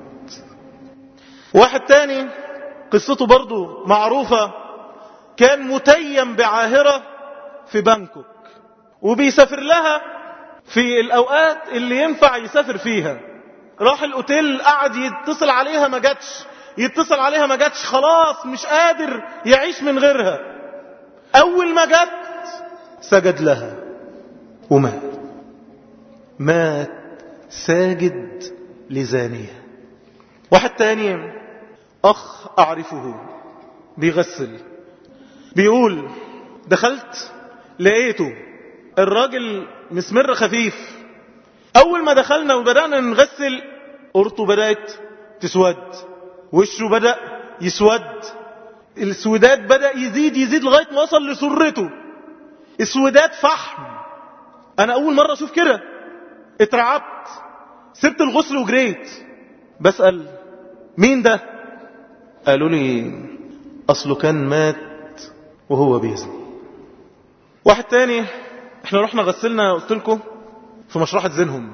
واحد تاني قصته برضو معروفة، كان متيم بعاهرة في بانكوك وبيسافر لها في الأوقات اللي ينفع يسافر فيها. راح الأوتيل، قعد يتصل عليها ما جاتش، يتصل عليها ما جاتش، خلاص مش قادر يعيش من غيرها. أول ما جات سجد لها ومات. مات ساجد لزانية. واحد تاني أخ أعرفه بيغسل، بيقول: دخلت لقيته الراجل مسمر خفيف. أول ما دخلنا وبدأنا نغسل قرطه بدأت تسود، وشه بدأ يسود، السودات بدأ يزيد يزيد لغاية ما وصل لسرته، السودات فحم. أنا أول مرة أشوف كده، اترعبت، سبت الغسل وجريت. بسأل: مين ده؟ قالوا لي: أصله كان مات وهو بيزني. واحد تاني، احنا رحنا غسلنا قلت لكم في مشرحة زينهم،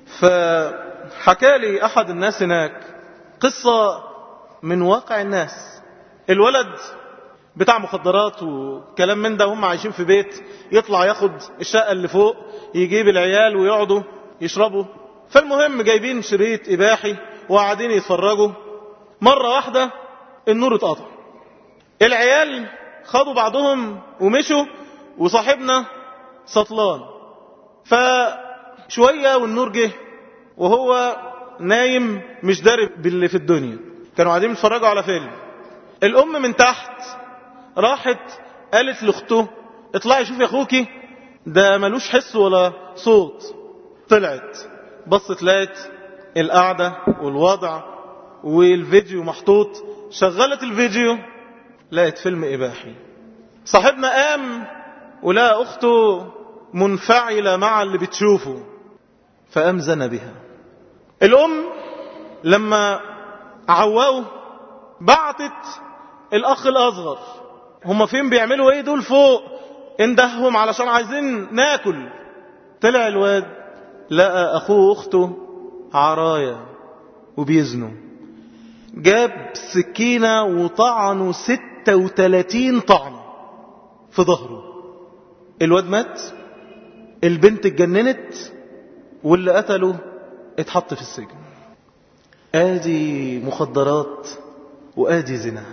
فحكى لي أحد الناس هناك قصة من واقع الناس. الولد بتاع مخدرات وكلام من ده، وهم عايشين في بيت، يطلع ياخد الشقة اللي فوق، يجيب العيال ويقعدوا يشربوا. فالمهم جايبين شريط إباحي وقاعدين يتفرجوا. مرة واحدة النور اتقطع، العيال خدوا بعضهم ومشوا، وصاحبنا سطلان. فشوية والنور جه، وهو نايم مش داري باللي في الدنيا، كانوا قاعدين يتفرجوا على فيلم. الأم من تحت راحت قالت لأخته اطلعي شوفي أخوكي ده ملوش حس ولا صوت. طلعت بصت لقيت القعدة والوضع والفيديو محطوط، شغلت الفيديو لقيت فيلم إباحي. صاحبنا قام ولقى أخته منفعلة مع اللي بتشوفه فقام زنى بها. الأم لما عوقوا بعتت الأخ الأصغر، هم فين بيعملوا ايه دول فوق، اندههم علشان عايزين ناكل. طلع الواد لقى أخوه وأخته عرايا وبيزنوا، جاب سكينة وطعنوا ستة وثلاثين طعنة في ظهره. الواد مات، البنت اتجننت، واللي قتله اتحط في السجن. ادي مخدرات وادي زنا.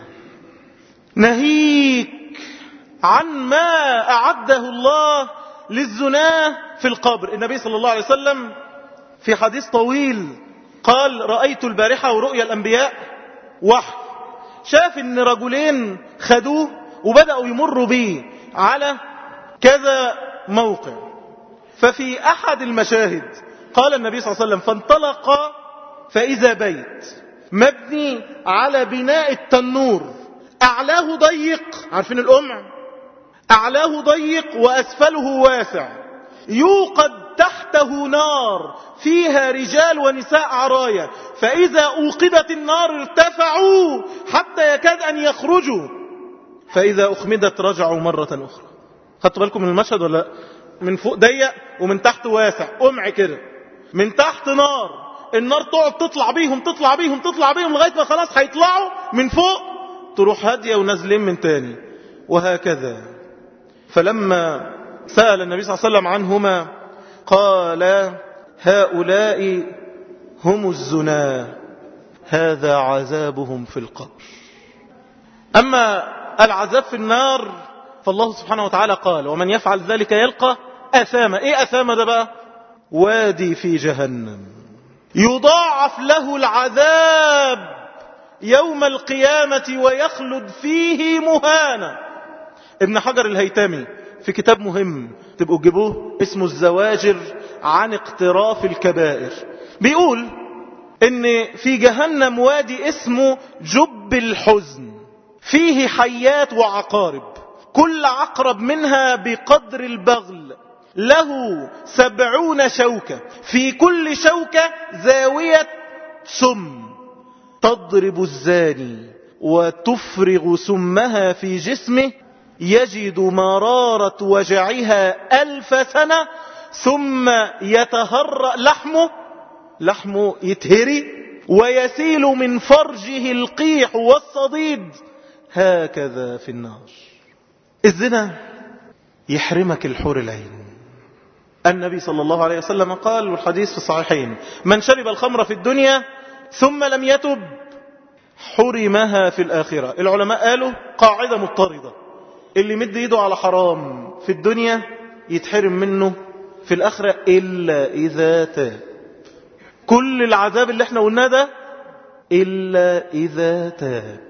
ناهيك عن ما أعده الله للزناه في القبر. النبي صلى الله عليه وسلم في حديث طويل قال رأيت البارحة ورؤيا الأنبياء وحي، شاف ان رجلين خدوه وبدأوا يمروا به على كذا موقع. ففي أحد المشاهد قال النبي صلى الله عليه وسلم فانطلق فإذا بيت مبني على بناء التنور، أعلاه ضيق، عارفين الأمع، أعلاه ضيق وأسفله واسع، يوقد تحته نار فيها رجال ونساء عرايا، فإذا أوقدت النار ارتفعوا حتى يكاد أن يخرجوا، فإذا أخمدت رجعوا مرة أخرى. خدتوا بالكم من المشهد ولا؟ من فوق ضيق ومن تحت واسع، أمع كده، من تحت نار، النار تقعد تطلع بيهم تطلع بيهم تطلع بيهم لغاية ما خلاص هيطلعوا من فوق، تروح هادية ونازلين من تاني، وهكذا. فلما سأل النبي صلى الله عليه وسلم عنهما قال هؤلاء هم الزنا، هذا عذابهم في القبر. أما العذاب في النار فالله سبحانه وتعالى قال ومن يفعل ذلك يلقى أثاما. إيه أثاما ده بقى؟ وادي في جهنم يضاعف له العذاب يوم القيامة ويخلد فيه مهانا. ابن حجر الهيتمي في كتاب مهم تبقوا تجيبوه اسمه الزواجر عن اقتراف الكبائر، بيقول ان في جهنم وادي اسمه جب الحزن، فيه حيات وعقارب، كل عقرب منها بقدر البغل، له سبعون شوكة، في كل شوكة زاوية سم، تضرب الزاني وتفرغ سمها في جسمه، يجد مرارة وجعها ألف سنة، ثم يتهرأ لحمه، لحمه يتهري، ويسيل من فرجه القيح والصديد، هكذا في النار. الزنا يحرمك الحور العين. النبي صلى الله عليه وسلم قال والحديث في الصحيحين من شرب الخمر في الدنيا ثم لم يتب حرمها في الآخرة. العلماء قالوا قاعدة مضطردة، اللي مد يده على حرام في الدنيا يتحرم منه في الآخرة إلا إذا تاب. كل العذاب اللي احنا قلناه ده إلا إذا تاب.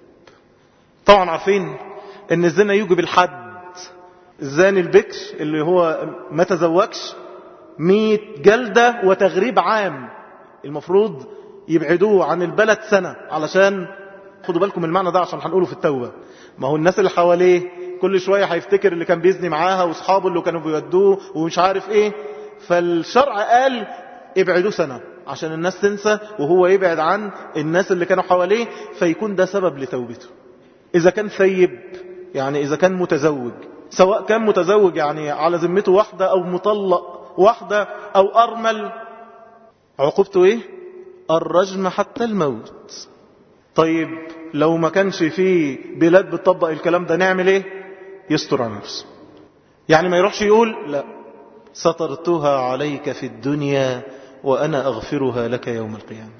طبعا عارفين ان الزنا يوجب الحد. الزاني البكر اللي هو ما تزوجش مئة جلدة وتغريب عام، المفروض يبعدوه عن البلد سنة، علشان خدوا بالكم المعنى ده عشان هنقوله في التوبة. ما هو الناس اللي حواليه كل شوية هيفتكر اللي كان بيزني معاها واصحابه اللي كانوا بيودوه ومش عارف ايه، فالشرع قال ابعدوه سنة عشان الناس تنسى وهو يبعد عن الناس اللي كانوا حواليه، فيكون ده سبب لتوبته. إذا كان ثيب يعني إذا كان متزوج، سواء كان متزوج يعني على ذمته واحدة أو مطلق واحدة أو أرمل، عقوبته إيه؟ الرجم حتى الموت. طيب لو ما كانش فيه بلاد بتطبق الكلام ده نعمل إيه؟ يستر على نفسه، يعني ما يروحش يقول لا سترتها عليك في الدنيا وأنا أغفرها لك يوم القيامة.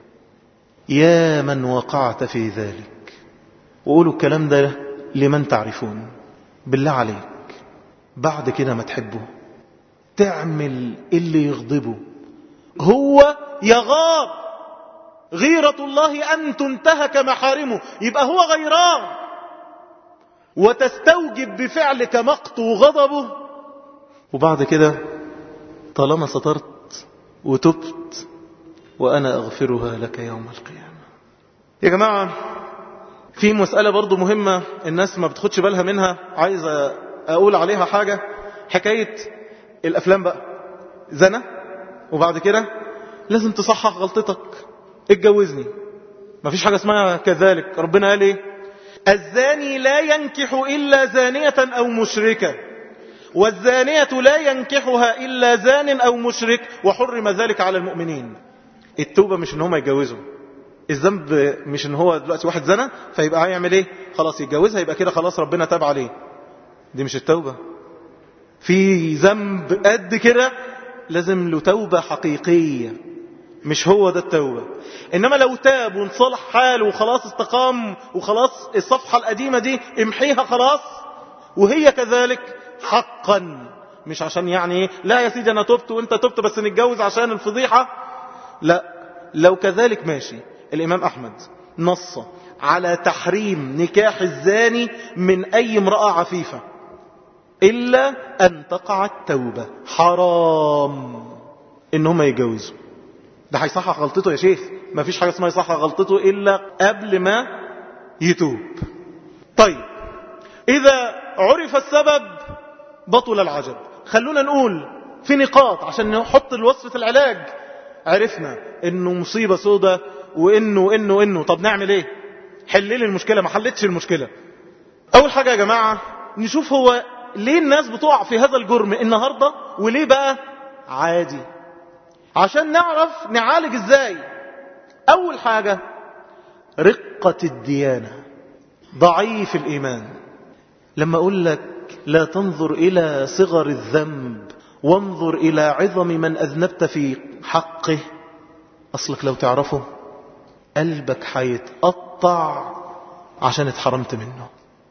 يا من وقعت في ذلك، وقولوا الكلام ده لمن تعرفون. بالله عليك بعد كده ما تحبه تعمل اللي يغضبه، هو يغار غيرة الله أن تنتهك محارمه، يبقى هو غيران وتستوجب بفعلك مقته وغضبه. وبعد كده طالما سترت وتبت وأنا أغفرها لك يوم القيامة. يا جماعة في مسألة برضو مهمة الناس ما بتخدش بالها منها، عايز أقول عليها حاجة. حكاية الأفلام بقى، زنا وبعد كده لازم تصحح غلطتك، اتجوزني. ما فيش حاجة اسمها كذلك. ربنا قال ايه؟ الزاني لا ينكح إلا زانية أو مشركة، والزانية لا ينكحها إلا زان أو مشرك، وحرم ذلك على المؤمنين. التوبة مش ان هم يتجوزوا، الذنب مش ان هو دلوقتي واحد زنا فيبقى هيعمل ايه؟ خلاص يتجوزها يبقى كده خلاص ربنا تاب عليه. دي مش التوبة. في ذنب قد كده لازم له توبة حقيقية، مش هو ده التوبة. إنما لو تاب ونصلح حاله وخلاص استقام وخلاص الصفحة القديمة دي امحيها خلاص، وهي كذلك حقا، مش عشان يعني لا يا سيدي أنا تبت وانت تبت بس نتجوز عشان الفضيحة. لا، لو كذلك ماشي. الإمام أحمد نص على تحريم نكاح الزاني من أي امرأة عفيفة إلا أن تقع التوبة. حرام إنهم يتجوزوا. ده هيصحح غلطته يا شيخ؟ ما فيش حاجة اسمها يصحح غلطته إلا قبل ما يتوب. طيب إذا عرف السبب بطل العجب. خلونا نقول في نقاط عشان نحط الوصفة العلاج. عرفنا إنه مصيبة سودة وإنه وإنه وإنه طب نعمل إيه؟ حللي المشكلة. ما حلتش المشكلة. أول حاجة يا جماعة نشوف هو ليه الناس بتقع في هذا الجرم النهاردة وليه بقى عادي، عشان نعرف نعالج ازاي. اول حاجة رقة الديانة، ضعيف الايمان. لما اقول لك لا تنظر الى صغر الذنب وانظر الى عظم من اذنبت في حقه، اصلك لو تعرفه قلبك هيتقطع عشان اتحرمت منه.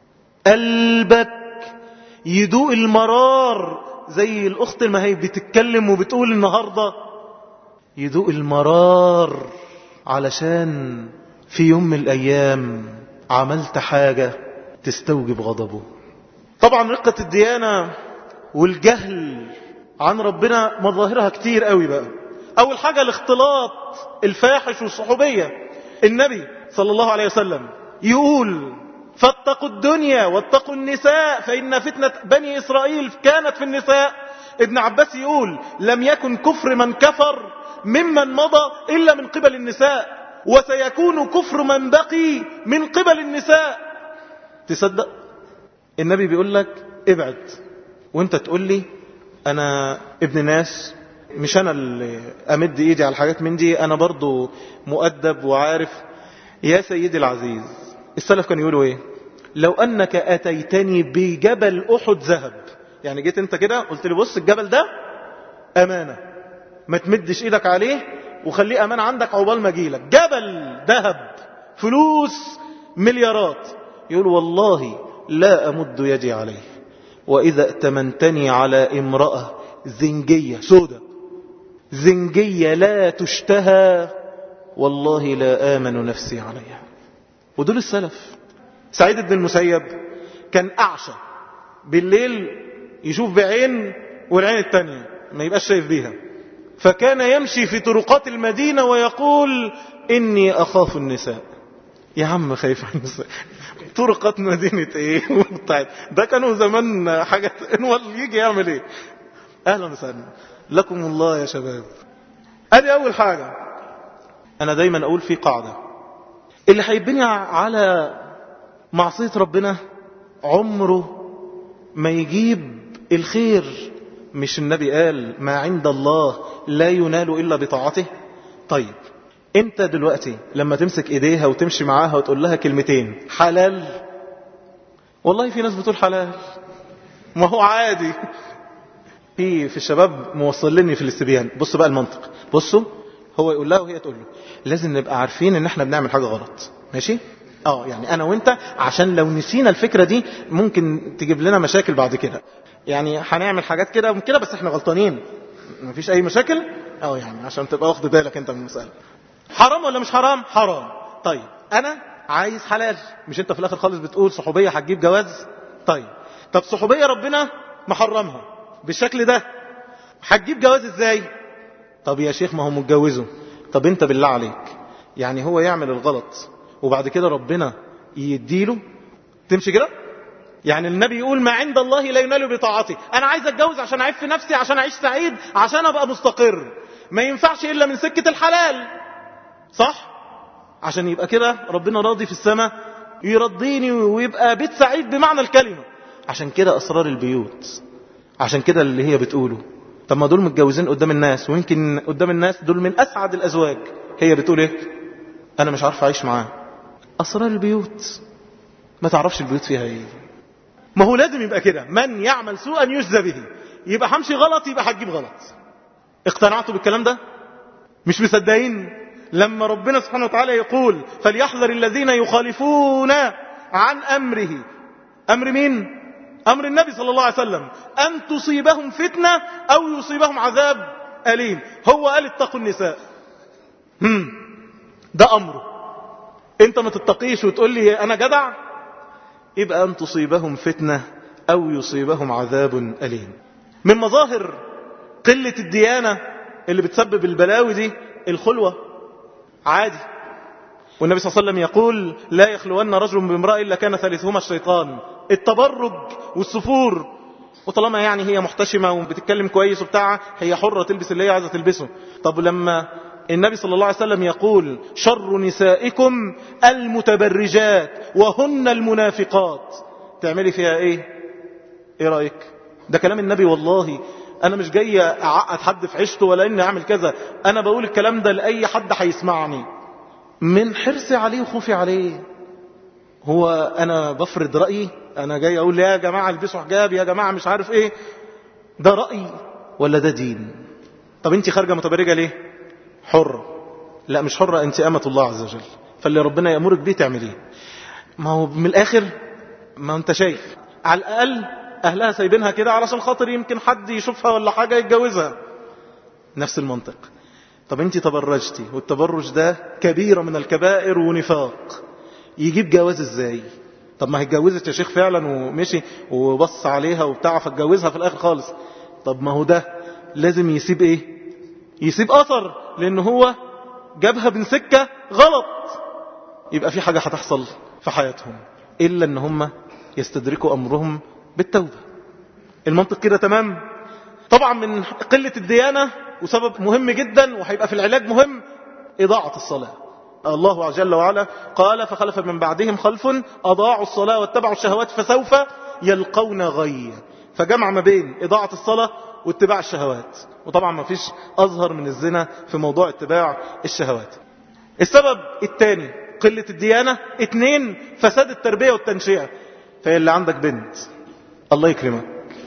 قلبك يدوق المرار زي الاخت ما هي بتتكلم وبتقول النهاردة، يدوق المرار علشان في يوم من الايام عملت حاجة تستوجب غضبه. طبعا رقة الديانة والجهل عن ربنا مظاهرها كتير قوي بقى. اول حاجة الاختلاط الفاحش والصحوبية. النبي صلى الله عليه وسلم يقول فاتقوا الدنيا واتقوا النساء فإن فتنة بني إسرائيل كانت في النساء. ابن عباس يقول لم يكن كفر من كفر ممن مضى إلا من قبل النساء، وسيكون كفر من بقي من قبل النساء. تصدق؟ النبي بيقول لك ابعد، وانت تقول لي انا ابن ناس، مش انا اللي امد ايدي على حاجات من دي، انا برضو مؤدب وعارف. يا سيدي العزيز، السلف كانوا يقولوا ايه؟ لو انك اتيتني بجبل احد ذهب، يعني جيت انت كده قلت لي بص الجبل ده امانة، ما تمدش ايدك عليه وخليه امانة عندك عقبال ما اجيلك. جبل ذهب فلوس مليارات، يقول والله لا امد يدي عليه. واذا ائتمنتني على امرأة زنجية سودة زنجية لا تشتهى والله لا آمن نفسي عليها. ودول السلف. سعيد بن المسيب كان أعشى، بالليل يشوف بعين والعين التانية ما يبقاش شايف بيها، فكان يمشي في طرقات المدينة ويقول إني أخاف النساء. يا عم خايف عن النساء؟ طرقات مدينة ايه؟ ده كانوا زمان حاجة انوال يجي يعمل ايه؟ اهلا وسهلا لكم الله يا شباب. ادي اول حاجة. انا دايما اقول في قاعدة، اللي هيبني على معصية ربنا عمره ما يجيب الخير. مش النبي قال ما عند الله لا ينال الا بطاعته؟ طيب انت دلوقتي لما تمسك ايديها وتمشي معاها وتقول لها كلمتين حلال، والله في ناس بتقول حلال، ما هو عادي. في في الشباب موصلني في الاستبيان، بص بقى المنطق، بصوا هو يقول لها وهي تقول له لازم نبقى عارفين ان احنا بنعمل حاجة غلط، ماشي؟ اه يعني انا وانت عشان لو نسينا الفكرة دي ممكن تجيب لنا مشاكل بعد كده، يعني هنعمل حاجات كده وكده بس احنا غلطانين، مفيش اي مشاكل. اه يعني عشان تبقى واخد بالك انت من المسألة. حرام ولا مش حرام؟ حرام. طيب انا عايز حلال، مش انت في الاخر خالص بتقول صحوبية هتجيب جواز؟ طيب طب صحوبية ربنا محرمها بالشكل ده، هتجيب جواز ازاي؟ طب يا شيخ ما هو متجوزه. طب انت بالله عليك يعني هو يعمل الغلط وبعد كده ربنا يديله؟ تمشي كده؟ يعني النبي يقول ما عند الله لا ينال بطاعته. انا عايز اتجوز عشان اعيش في نفسي، عشان اعيش سعيد، عشان ابقى مستقر، ما ينفعش الا من سكة الحلال، صح؟ عشان يبقى كده ربنا راضي في السماء يرضيني ويبقى بيت سعيد بمعنى الكلمة. عشان كده اسرار البيوت، عشان كده اللي هي بتقوله. طب ما دول متجوزين قدام الناس، ويمكن قدام الناس دول من اسعد الازواج، هي بتقول ايه؟ انا مش عارف اعيش معاه. اسرار البيوت ما تعرفش البيوت فيها ايه. ما هو لازم يبقى كده، من يعمل سوءا يجزى به. يبقى همشي غلط يبقى هتجيب غلط. اقتنعتوا بالكلام ده؟ مش مصدقين لما ربنا سبحانه وتعالى يقول فليحذر الذين يخالفون عن امره. امر مين؟ امر النبي صلى الله عليه وسلم، ان تصيبهم فتنة او يصيبهم عذاب أليم. هو قال اتقوا النساء، هم ده امره. انت ما تتقيش وتقول لي انا جدع، يبقى ان تصيبهم فتنة او يصيبهم عذاب أليم. من مظاهر قلة الديانة اللي بتسبب البلاوي دي الخلوة. عادي، والنبي صلى الله عليه وسلم يقول لا يخلون رجل بامرأة إلا كان ثالثهما الشيطان. التبرج والسفور، وطالما يعني هي محتشمة وبتتكلم كويس وبتاع، هي حرة تلبس اللي هي عايزة تلبسه. طب لما النبي صلى الله عليه وسلم يقول شر نسائكم المتبرجات وهن المنافقات، تعملي فيها ايه؟ ايه رأيك؟ ده كلام النبي والله. انا مش جاي اعقد حد في عيشته ولا اني اعمل كذا، انا بقول الكلام ده لاي حد هيسمعني من حرصي عليه وخوفي عليه. هو انا بفرض رأيي؟ انا جاي اقول يا جماعة البسوا حجاب، يا جماعة مش عارف ايه. ده رأي ولا ده دين؟ طب انت خارجة متبرجة ليه؟ حرة. لا مش حرة، انت امة الله عز وجل، فاللي ربنا يأمرك بيه تعمليه. ما هو من الاخر ما انت شايف على الاقل اهلها سايبينها كده علشان خاطر يمكن حد يشوفها ولا حاجة يتجوزها. نفس المنطق. طب انت تبرجتي، والتبرج ده كبيرة من الكبائر ونفاق، يجيب جواز ازاي؟ طب ما هي اتجوزت يا شيخ فعلا ومشي وبص عليها وبتاع فاتجوزها في الاخر خالص. طب ما هو ده لازم يسيب ايه؟ يسيب اثر، لان هو جابها من سكة غلط. يبقى في حاجة هتحصل في حياتهم الا ان هم يستدركوا امرهم بالتوبة. المنطق كده تمام؟ طبعا من قلة الديانة وسبب مهم جدا وهيبقى في العلاج مهم، إضاعة الصلاة. الله جل وعلا قال فخلف من بعدهم خلف أضاعوا الصلاة واتبعوا الشهوات فسوف يلقون غي. فجمع ما بين إضاعة الصلاة واتباع الشهوات. وطبعا ما فيش أظهر من الزنا في موضوع اتباع الشهوات. السبب الثاني قلة الديانة. اثنين فساد التربية والتنشئة. فاللي عندك بنت الله يكرمك،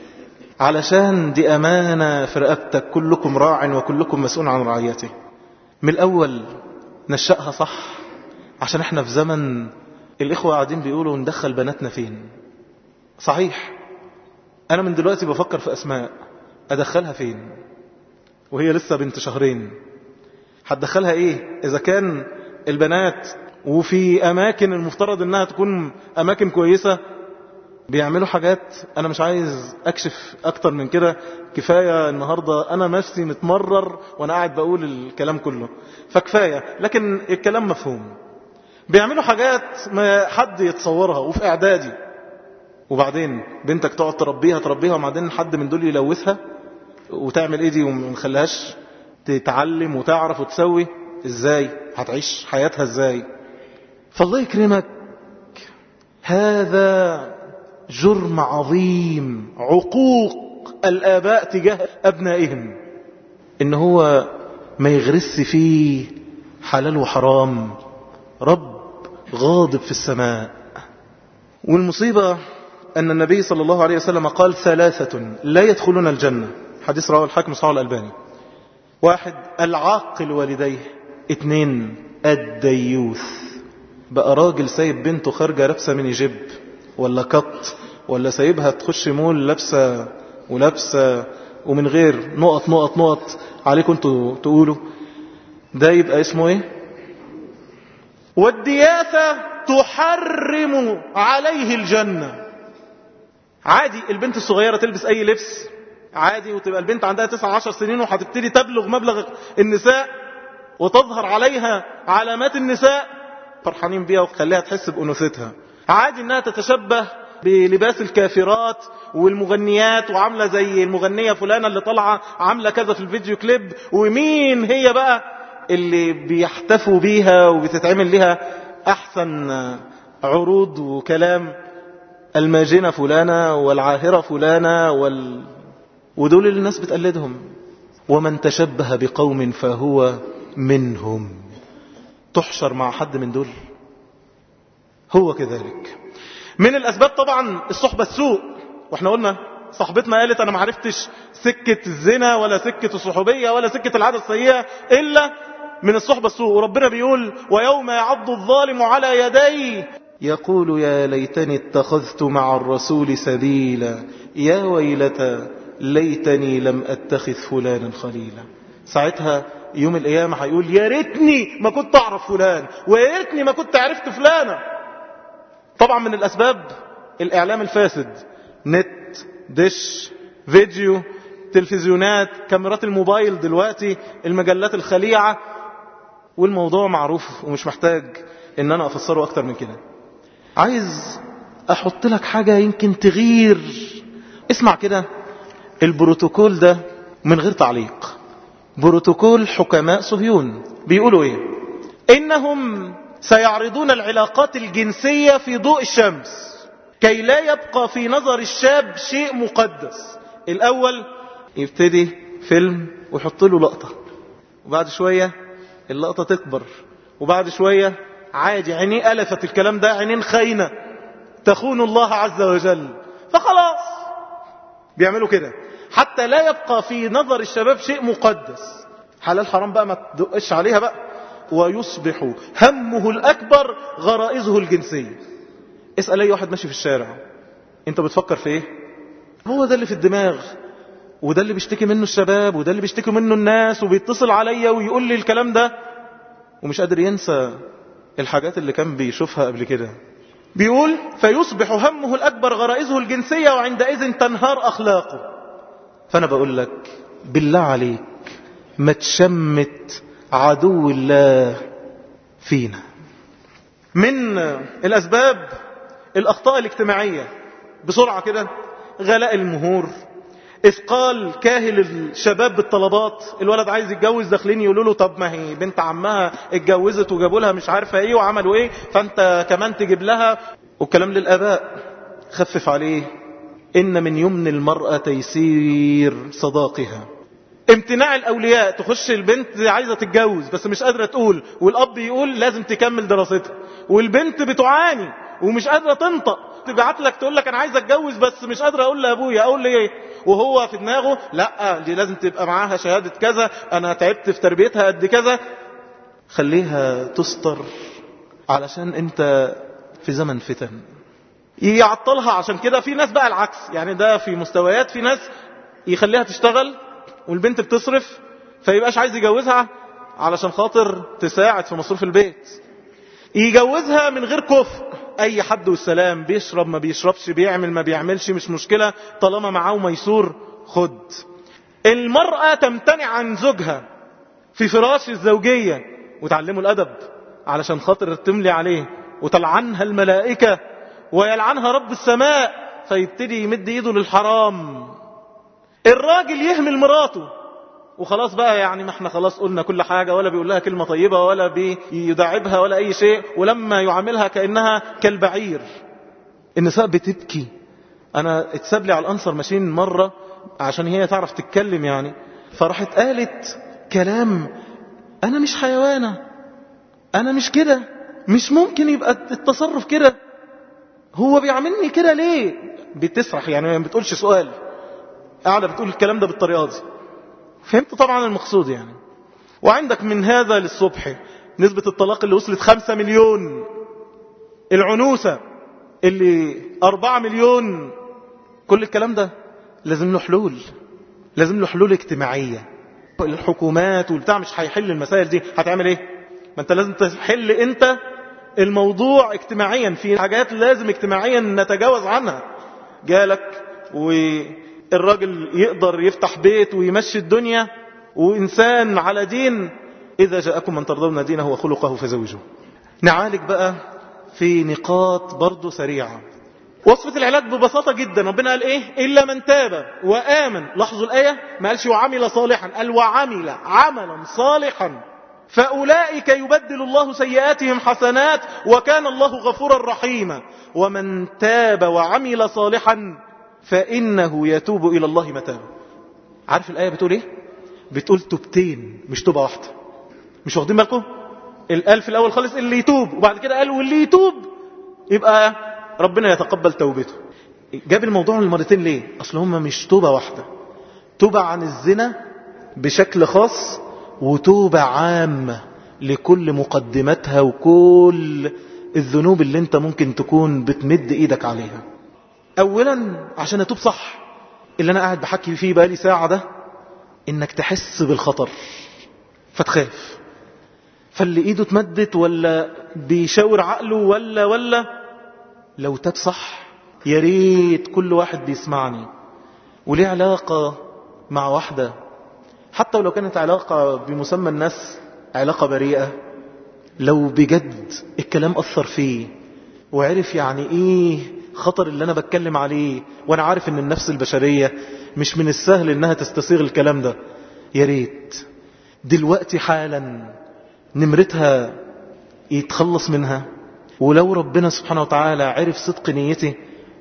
علشان دي أمانة في رقبتك، كلكم راع وكلكم مسؤول عن رعيته. من الأول نشأها صح، عشان احنا في زمن الإخوة قاعدين بيقولوا ندخل بناتنا فين. صحيح أنا من دلوقتي بفكر في أسماء أدخلها فين وهي لسه بنت شهرين. هتدخلها إيه إذا كان البنات وفي أماكن المفترض أنها تكون أماكن كويسة بيعملوا حاجات أنا مش عايز أكشف أكتر من كده. كفاية النهاردة أنا نفسي متمرر وأنا قاعد بقول الكلام كله، فكفاية. لكن الكلام مفهوم. بيعملوا حاجات ما حد يتصورها وفي إعدادي، وبعدين بنتك تقعد تربيها تربيها وبعدين حد من دول يلوثها وتعمل إيه دي ومنخليهاش تتعلم وتعرف وتسوي. إزاي هتعيش حياتها إزاي؟ فالله يكرمك، هذا جرم عظيم، عقوق الآباء تجاه أبنائهم، إن هو ما يغرس فيه حلال وحرام. رب غاضب في السماء. والمصيبة أن النبي صلى الله عليه وسلم قال ثلاثة لا يدخلون الجنة، حديث رواه الحاكم صحيح الألباني. واحد العاقل والديه. اثنين الديوث. بقى راجل سايب بنته خارجة لابسة ميني جيب ولا قط، ولا سايبها تخش مول لابسة ولابسة ومن غير نقط نقط نقط عليكم انتوا تقولوا، ده يبقى اسمه ايه؟ والدياثة تحرم عليه الجنة. عادي البنت الصغيرة تلبس أي لبس عادي، وتبقى البنت عندها تسعة عشر سنين وهتبتدي تبلغ مبلغ النساء وتظهر عليها علامات النساء، فرحانين بيها وخليها تحس بأنوثتها. عادي انها تتشبه بلباس الكافرات والمغنيات، وعاملة زي المغنية فلانة اللي طالعة عاملة كذا في الفيديو كليب، ومين هي بقى اللي بيحتفوا بيها وبتتعمل لها أحسن عروض وكلام، الماجنة فلانة والعاهرة فلانة وال... ودول اللي الناس بتقلدهم. ومن تشبه بقوم فهو منهم. تحشر مع حد من دول؟ هو كذلك. من الأسباب طبعا الصحبة السوء، واحنا قلنا صاحبتنا قالت أنا معرفتش سكة الزنا ولا سكة الصحوبية ولا سكة العادة السيئة إلا من الصحبة السوء. وربنا بيقول ويوم يعض الظالم على يديه يقول يا ليتني اتخذت مع الرسول سبيلا يا ويلتى ليتني لم أتخذ فلانا خليلا. ساعتها يوم القيامة هيقول يا ريتني ما كنت أعرف فلان، ويا ريتني ما كنت عرفت فلانة. طبعا من الأسباب الإعلام الفاسد، نت، دش، فيديو، تلفزيونات، كاميرات الموبايل دلوقتي، المجلات الخليعة، والموضوع معروف ومش محتاج ان انا افسره اكتر من كده. عايز احط لك حاجة يمكن تغير. اسمع كده البروتوكول ده من غير تعليق. بروتوكول حكماء صهيون بيقولوا ايه؟ انهم سيعرضون العلاقات الجنسية في ضوء الشمس كي لا يبقى في نظر الشاب شيء مقدس. الاول يبتدي فيلم ويحط له لقطة، وبعد شوية اللقطة تكبر، وبعد شوية عادي عينيه ألفت الكلام ده، عينين خاينة تخون الله عز وجل، فخلاص بيعملوا كده حتى لا يبقى في نظر الشباب شيء مقدس. حلال حرام بقى ما تدقش عليها بقى. ويصبح همه الأكبر غرائزه الجنسية. اسأل أي واحد ماشي في الشارع انت بتفكر في ايه؟ هو ده اللي في الدماغ، وده اللي بيشتكي منه الشباب، وده اللي بيشتكي منه الناس، وبيتصل عليا ويقول لي الكلام ده ومش قادر ينسى الحاجات اللي كان بيشوفها قبل كده. بيقول فيصبح همه الأكبر غرائزه الجنسية وعندئذ تنهار أخلاقه. فأنا بقول لك بالله عليك ما تشمت عدو الله فينا. من الأسباب الأخطاء الاجتماعية بسرعة كده، غلاء المهور، إثقال كاهل الشباب بالطلبات. الولد عايز يتجوز، داخلين يقولوا له طب ما هي بنت عمها اتجوزت وجابوا لها مش عارفة ايه وعملوا ايه، فانت كمان تجيب لها. والكلام للآباء خفف عليه. إن من يمن المرأة تيسير صداقها. امتناع الأولياء، تخش البنت عايزة تتجوز بس مش قادرة تقول، والأب يقول لازم تكمل دراستها، والبنت بتعاني ومش قادرة تنطق، تبعت لك تقول لك أنا عايزة أتجوز بس مش قادرة أقول لأبويا أقول لي إيه، وهو في دماغه لا دي لازم تبقى معاها شهادة كذا، أنا تعبت في تربيتها قد كذا. خليها تستر علشان أنت في زمن فتن يعطلها. عشان كده في ناس بقى العكس، يعني ده في مستويات، في ناس يخليها تشتغل والبنت بتصرف فيبقاش عايز يجوزها علشان خاطر تساعد في مصروف البيت، يجوزها من غير كفء، اي حد والسلام، بيشرب ما بيشربش، بيعمل ما بيعملش، مش مشكلة طالما معاه ميسور خد. المرأة تمتنع عن زوجها في فراش الزوجية وتعلمه الأدب علشان خاطر تملي عليه، وتلعنها الملائكة ويلعنها رب السماء فيبتدي يمد ايده للحرام. الراجل يهمل مراته وخلاص بقى، يعني ما احنا خلاص قلنا كل حاجة، ولا بيقول لها كلمة طيبة ولا بيداعبها ولا اي شيء، ولما يعاملها كأنها كالبعير. النساء بتبكي. انا اتساب لي على الانصر ماشين مرة عشان هي تعرف تتكلم يعني، فراحت قالت كلام انا مش حيوانة، انا مش كده، مش ممكن يبقى التصرف كده، هو بيعملني كده ليه؟ بتسرح يعني، ما بتقولش سؤال، قاعدة بتقول الكلام ده بالطريقة دي. فهمت طبعا المقصود يعني. وعندك من هذا للصبح نسبة الطلاق اللي وصلت خمسة مليون، العنوسة اللي أربعة مليون، كل الكلام ده لازم له حلول، لازم له حلول اجتماعية. الحكومات والبتاع مش هيحل المسائل دي، هتعمل ايه؟ ما انت لازم تحل انت الموضوع اجتماعيا، في حاجات لازم اجتماعيا نتجاوز عنها. جالك والراجل يقدر يفتح بيت ويمشي الدنيا وإنسان على دين، إذا جاءكم من ترضون دينه وخلقه فزوجوه. نعالج بقى في نقاط برضو سريعة. وصفة العلاج ببساطة جدا، ربنا قال ايه؟ إلا من تاب وآمن. لاحظوا الآية ما قالش وعمل صالحا، قال وعمل عملا صالحا فأولئك يبدل الله سيئاتهم حسنات وكان الله غفورا رحيما. ومن تاب وعمل صالحا فإنه يتوب إلى الله متابا. عارف الآية بتقول ايه؟ بتقول توبتين مش توبة واحدة. مش واخدين بالكم؟ قال في الأول خالص اللي يتوب، وبعد كده قال واللي يتوب يبقى ربنا يتقبل توبته. جاب الموضوع المرتين ليه؟ أصل هم مش توبة واحدة، توبة عن الزنا بشكل خاص وتوبة عامة لكل مقدماتها وكل الذنوب اللي انت ممكن تكون بتمد ايدك عليها. اولا عشان اتوب صح، اللي انا قاعد بحكي فيه بقالي ساعة ده، انك تحس بالخطر فتخاف، فاللي ايده اتمدت ولا بيشاور عقله ولا ولا لو تاب صح. يا ريت كل واحد بيسمعني وليه علاقة مع واحدة، حتى ولو كانت علاقة بمسمى الناس علاقة بريئة، لو بجد الكلام أثر فيه وعرف يعني ايه خطر اللي انا بتكلم عليه، وانا عارف ان النفس البشرية مش من السهل انها تستسيغ الكلام ده، يا ريت دلوقتي حالا نمرتها يتخلص منها. ولو ربنا سبحانه وتعالى عرف صدق نيتي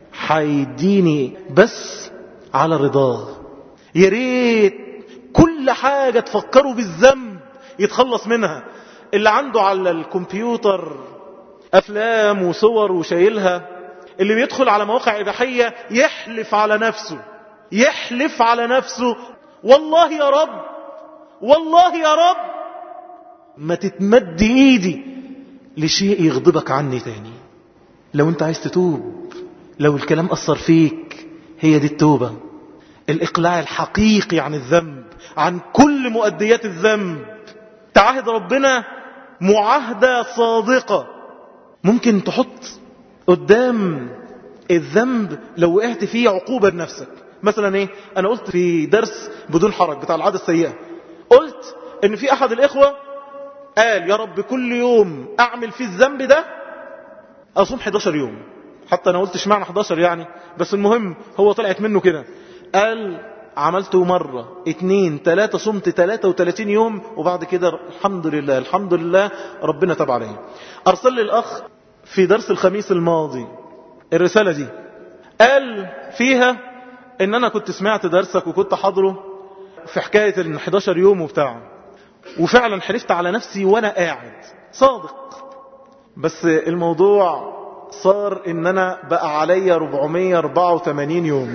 هيديني بس على رضاه. يا ريت كل حاجة تفكروا بالذنب يتخلص منها. اللي عنده على الكمبيوتر أفلام وصور وشايلها، اللي بيدخل على مواقع إباحية يحلف على نفسه، يحلف على نفسه والله يا رب، والله يا رب ما تتمد ايدي لشيء يغضبك عني تاني. لو انت عايز تتوب، لو الكلام أثر فيك، هي دي التوبة، الإقلاع الحقيقي عن الذنب، عن كل مؤديات الذنب. تعاهد ربنا معاهدة صادقة. ممكن تحط قدام الذنب لو وقعت فيه عقوبة لنفسك. مثلا ايه؟ انا قلت في درس بدون حرج بتاع العادة السيئة، قلت ان في احد الاخوة قال يا رب كل يوم اعمل فيه الذنب ده اصوم حداشر يوم. حتى انا قلت اشمعنى حداشر يعني، بس المهم هو طلعت منه كده. قال عملته مرة اتنين تلاتة، صمت تلاتة وتلاتين يوم، وبعد كده الحمد لله الحمد لله ربنا تاب عليه. ارسل لي الاخ في درس الخميس الماضي الرسالة دي، قال فيها ان انا كنت سمعت درسك وكنت حاضره في حكاية ال حداشر يوم وبتاع، وفعلا حلفت على نفسي وانا قاعد صادق، بس الموضوع صار ان انا بقى عليا أربعمية وأربعة وثمانين يوم.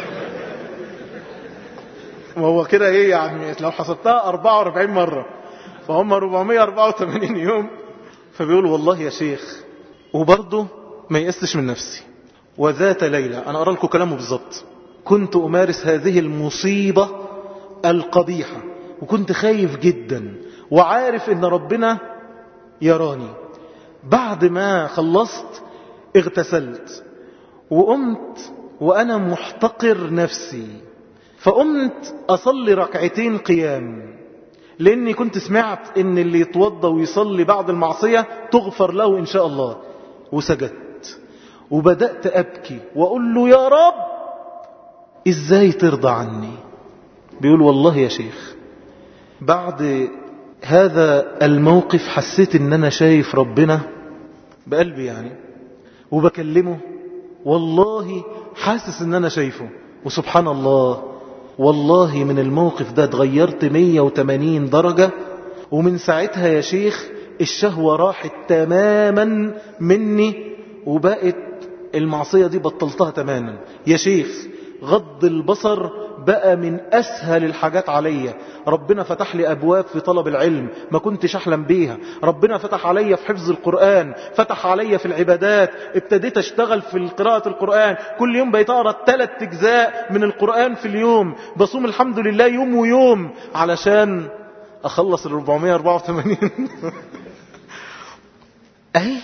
وهو كده ايه يعني لو حسبتها أربعة وأربعين مرة فهم أربعمية وأربعة وثمانين يوم. فبيقول والله يا شيخ، وبرضه ما يأستش من نفسي. وذات ليلة، انا ارى لكم كلامه بالظبط، كنت امارس هذه المصيبة القبيحة وكنت خايف جدا وعارف ان ربنا يراني. بعد ما خلصت اغتسلت وقمت وانا محتقر نفسي، فقمت اصلي ركعتين قيام، لاني كنت سمعت ان اللي يتوضى ويصلي بعد المعصية تغفر له ان شاء الله. وسجدت وبدأت ابكي واقول له يا رب ازاي ترضى عني. بيقول والله يا شيخ بعد هذا الموقف حسيت ان انا شايف ربنا بقلبي يعني، وبكلمه والله حاسس ان انا شايفه. وسبحان الله، والله من الموقف ده اتغيرت مية وتمانين درجة. ومن ساعتها يا شيخ الشهوة راحت تماما مني، وبقت المعصية دي بطلتها تماما يا شيخ. غض البصر بقى من أسهل الحاجات عليا. ربنا فتح لي أبواب في طلب العلم ما كنتش أحلم بيها. ربنا فتح عليا في حفظ القرآن، فتح عليا في العبادات. ابتديت أشتغل في قراءة القرآن، كل يوم بقيت أقرأ ثلاث أجزاء من القرآن في اليوم. بصوم الحمد لله يوم ويوم علشان أخلص ال أربعمية وأربعة وثمانين. أهي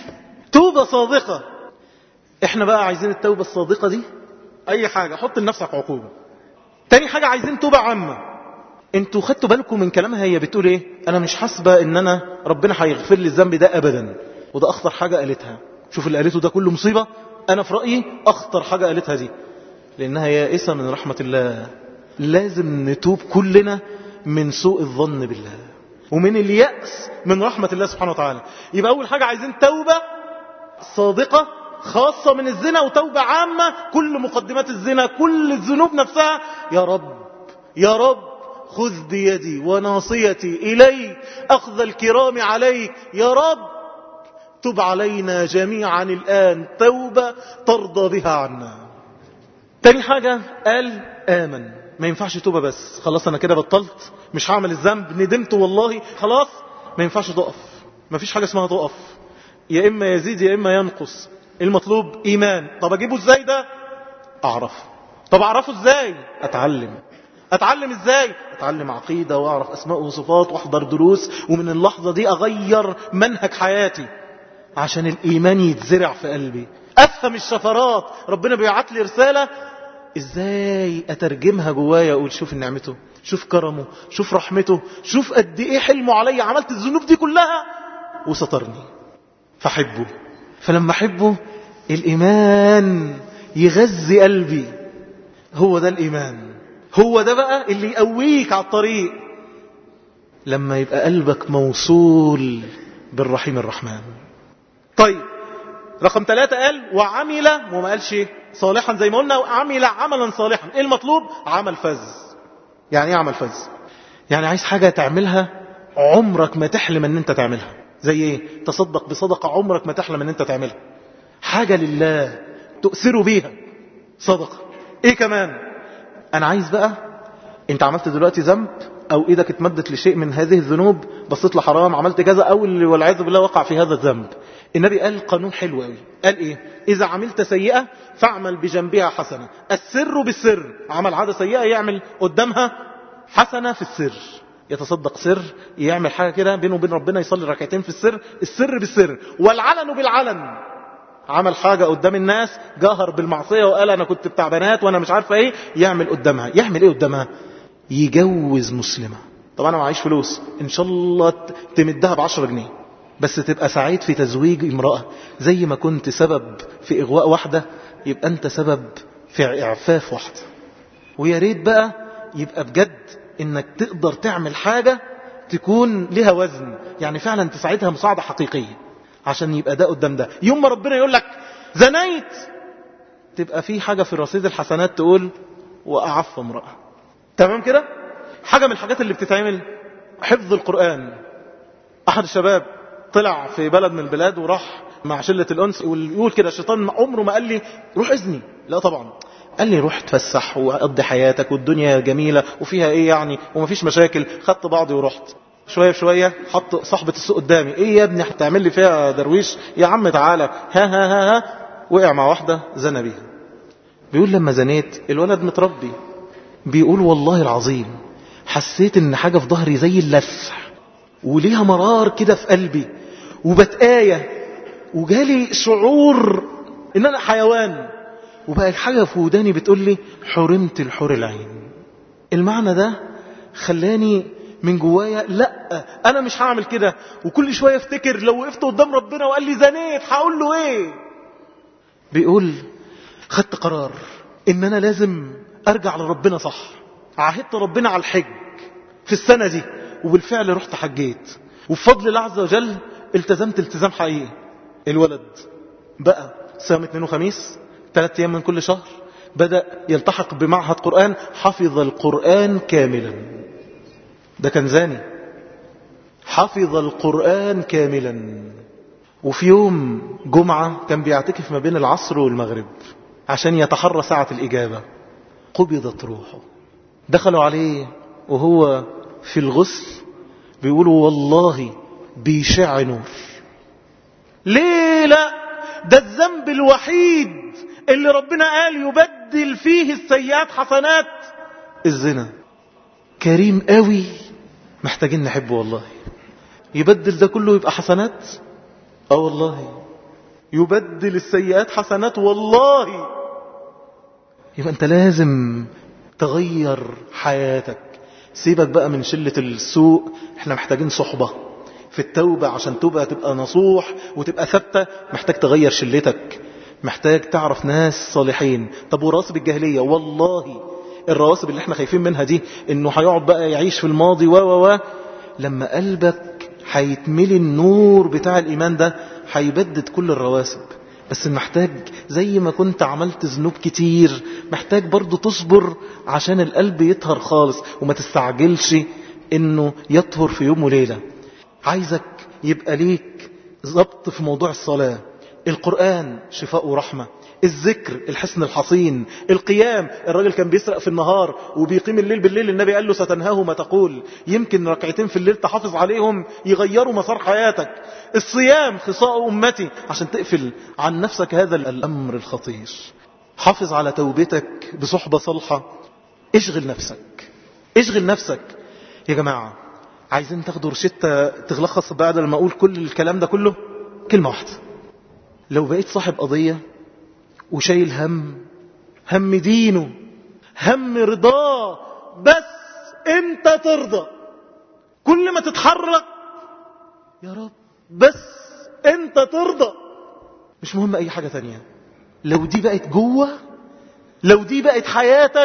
توبة صادقة. احنا بقى عايزين التوبة الصادقة دي اي حاجة حط لنفسك عقوبة. تاني حاجة عايزين توبة عامة. انتوا خدتوا بالكم من كلامها؟ هي بتقول ايه؟ انا مش حاسبة ان انا ربنا هيغفر لي الذنب ده ابدا. وده اخطر حاجة قالتها. شوف اللي قالته ده كله مصيبة. انا في رأيي اخطر حاجة قالتها دي، لانها يائسة من رحمة الله. لازم نتوب كلنا من سوء الظن بالله ومن اليأس من رحمة الله سبحانه وتعالى. يبقى اول حاجة عايزين توبة صادقة خاصة من الزنا، وتوبة عامة كل مقدمات الزنا، كل الذنوب نفسها. يا رب يا رب خذ بيدي وناصيتي إليك أخذ الكرام عليك، يا رب تب علينا جميعا الآن توبة ترضى بها عنا. تاني حاجة قال آمن. ما ينفعش توبة بس خلاص أنا كده بطلت مش هعمل الذنب ندمت والله خلاص. ما ينفعش تقف. ما فيش حاجة اسمها تقف، يا إما يزيد يا إما ينقص. المطلوب إيمان. طب أجيبه إزاي ده؟ أعرف. طب أعرفه إزاي؟ أتعلم. أتعلم إزاي؟ أتعلم عقيدة وأعرف أسماء وصفات وأحضر دروس، ومن اللحظة دي أغير منهج حياتي عشان الإيمان يتزرع في قلبي. أفهم الشفرات. ربنا بيبعت لي رسالة إزاي أترجمها جوايا، أقول شوف نعمته، شوف كرمه، شوف رحمته، شوف قد إيه حلمه علي. عملت الذنوب دي كلها وسترني فحبه. فلما أحبه الإيمان يغذي قلبي. هو ده الإيمان. هو ده بقى اللي يقويك على الطريق لما يبقى قلبك موصول بالرحيم الرحمن. طيب رقم ثلاثة قال وعمل، وما قالش صالحا زي ما قلنا، وعمل عملا صالحا. ايه المطلوب؟ عمل فذ. يعني ايه عمل فذ؟ يعني عايز حاجة تعملها عمرك ما تحلم ان انت تعملها. زي ايه؟ تصدق بصدقة عمرك ما تحلم ان انت تعملها. حاجة لله تؤثر بيها صدقة. ايه كمان؟ انا عايز بقى انت عملت دلوقتي ذنب او ايدك اتمدت لشيء من هذه الذنوب، بصيت لحرام، عملت كذا، او اللي والعياذ بالله وقع في هذا الذنب. النبي قال قانون حلو قوي. قال ايه؟ اذا عملت سيئة فاعمل بجنبها حسنة. السر بالسر. عمل عادة سيئة يعمل قدامها حسنة في السر. يتصدق سر، يعمل حاجة كده بينه وبين ربنا، يصلي ركعتين في السر. السر بالسر. والعلن بالعلن. عمل حاجة قدام الناس، جاهر بالمعصية وقال أنا كنت بتاع بنات وأنا مش عارفة إيه، يعمل قدامها. يعمل إيه قدامها؟ يجوز مسلمة. طبعا أنا معيش فلوس، إن شاء الله تمدها بعشرة جنيه، بس تبقى سعيد في تزويج امرأة. زي ما كنت سبب في إغواء واحدة يبقى أنت سبب في إعفاف واحدة. ويا ريت بقى يبقى بجد إنك تقدر تعمل حاجة تكون لها وزن، يعني فعلا تساعدها مساعدة حقيقية، عشان يبقى ده قدام ده. يوم ما ربنا يقول لك زنيت تبقى في حاجة في رصيد الحسنات تقول وأعف امرأة. تمام كده؟ حاجة من الحاجات اللي بتتعمل حفظ القرآن. أحد الشباب طلع في بلد من البلاد وراح مع شلة الأنس، ويقول كده الشيطان عمره ما قال لي روح اذني، لا طبعا، قال لي روح تفسح وقضي حياتك والدنيا جميلة وفيها ايه يعني ومفيش مشاكل. خدت بعضي ورحت. شوية بشوية حط صاحبة السوق قدامي. ايه يا ابني هتعمل لي فيها درويش؟ يا عم تعالى. ها ها ها ها وقع مع واحدة زنى بيها. بيقول لما زنيت الولد متربي، بيقول والله العظيم حسيت ان حاجة في ظهري زي اللف وليها مرار كده في قلبي وبتآية، وجالي شعور ان انا حيوان، وبقى حاجة في وداني بتقول لي حرمت الحور العين. المعنى ده خلاني من جوايا لا انا مش هعمل كده. وكل شوية افتكر لو وقفت قدام ربنا وقال لي زنيت هقول له ايه. بيقول خدت قرار ان انا لازم ارجع لربنا صح. عهدت ربنا على الحج في السنة دي، وبالفعل رحت حجيت، وبفضل الله عز وجل التزمت التزام حقيقي. الولد بقى صيام اثنين وخميس ثلاث ايام من كل شهر، بدأ يلتحق بمعهد قرآن، حفظ القرآن كاملا. ده كان زاني، حفظ القرآن كاملا. وفي يوم جمعة كان بيعتكف ما بين العصر والمغرب عشان يتحرى ساعة الإجابة. قبضت روحه. دخلوا عليه وهو في الغسل، بيقولوا والله بيشع نور. ليه لا؟ ده الذنب الوحيد اللي ربنا قال يبدل فيه السيئات حسنات، الزنا. كريم قوي، محتاجين نحبه والله. يبدل ده كله يبقى حسنات. اه والله يبدل السيئات حسنات والله. يبقى انت لازم تغير حياتك. سيبك بقى من شلة السوء. احنا محتاجين صحبة في التوبة عشان تبقى تبقى نصوح وتبقى ثابتة. محتاج تغير شلتك، محتاج تعرف ناس صالحين. طب ورواسب الجاهلية، والله الرواسب اللي احنا خايفين منها دي انه هيقعد بقى يعيش في الماضي و و و لما قلبك هيتملي النور بتاع الإيمان ده هيبدد كل الرواسب. بس محتاج زي ما كنت عملت ذنوب كتير محتاج برضو تصبر عشان القلب يطهر خالص وما تستعجلش انه يطهر في يوم وليلة. عايزك يبقى ليك ضبط في موضوع الصلاة، القرآن شفاء ورحمة، الذكر الحسن الحصين، القيام. الراجل كان بيسرق في النهار وبيقيم الليل بالليل، النبي قال له ستنهاه ما تقول. يمكن ركعتين في الليل تحافظ عليهم يغيروا مسار حياتك. الصيام خصاء أمتي عشان تقفل عن نفسك هذا الأمر الخطير. حافظ على توبتك بصحبة صالحة. اشغل نفسك، اشغل نفسك. يا جماعة عايزين تاخدوا روشتة تلخص بعد لما أقول كل الكلام ده كله؟ كلمة واحدة. لو بقيت صاحب قضية وشايل هم، هم دينه، هم رضاه، بس انت ترضى. كل ما تتحرك يا رب بس انت ترضى، مش مهم اي حاجة تانية. لو دي بقت جوه، لو دي بقت حياتك،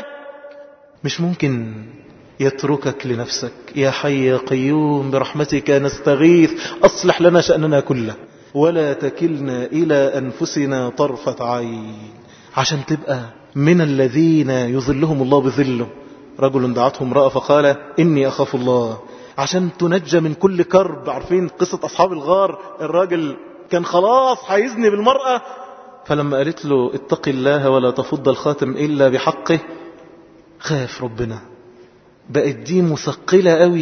مش ممكن يتركك لنفسك. يا حي يا قيوم برحمتك نستغيث أصلح لنا شأننا كله ولا تكلنا إلى أنفسنا طرفة عين. عشان تبقى من الذين يظلهم الله بظله. رجل دعته امرأة فقال إني أخاف الله. عشان تنجى من كل كرب. عارفين قصة أصحاب الغار؟ الراجل كان خلاص هيزني بالمرأة، فلما قالت له اتق الله ولا تفض الخاتم إلا بحقه خاف ربنا. بقت دي مثقلة قوي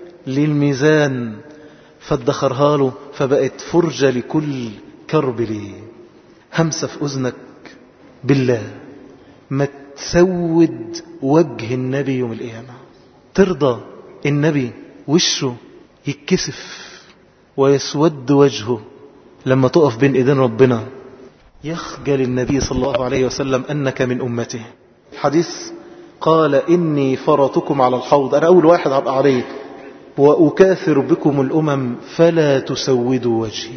للميزان فادخرها له، فبقت فرجة لكل كرب ليه. همسة في أذنك بالله ما تسود وجه النبي يوم القيامة. ترضى النبي وشه يتكسف ويسود وجهه لما تقف بين ايدين ربنا؟ يخجل النبي صلى الله عليه وسلم أنك من أمته. حديث قال إني فرطكم على الحوض، أنا أول واحد هبقى عليه، وأكاثر بكم الأمم فلا تسودوا وجهي.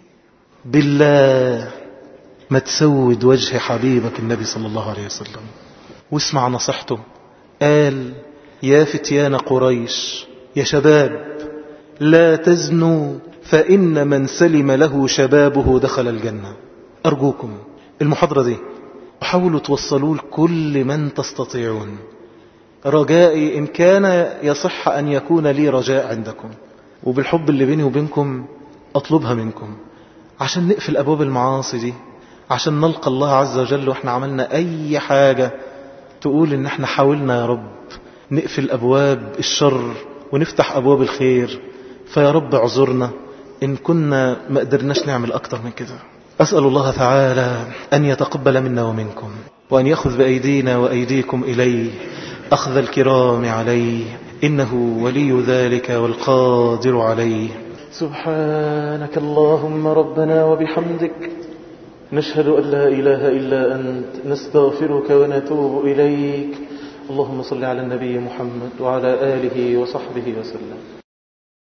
بالله ما تسود وجه حبيبك النبي صلى الله عليه وسلم. واسمع نصيحته. قال يا فتيان قريش، يا شباب لا تزنوا فإن من سلم له شبابه دخل الجنة. أرجوكم المحاضرة دي حاولوا توصلوا لكل من تستطيعون. رجائي إن كان يصح أن يكون لي رجاء عندكم، وبالحب اللي بيني وبينكم أطلبها منكم، عشان نقفل أبواب المعاصي دي، عشان نلقى الله عز وجل وإحنا عملنا أي حاجة تقول إن إحنا حاولنا يا رب نقفل أبواب الشر ونفتح أبواب الخير. فيا رب اعذرنا إن كنا ما قدرناش نعمل أكتر من كده. أسأل الله تعالى أن يتقبل منا ومنكم، وأن يأخذ بأيدينا وأيديكم إليه أخذ الكرام عليه، إنه ولي ذلك والقادر عليه. سبحانك اللهم ربنا وبحمدك، نشهد أن لا إله إلا أنت، نستغفرك ونتوب إليك. اللهم صل على النبي محمد وعلى آله وصحبه وسلم.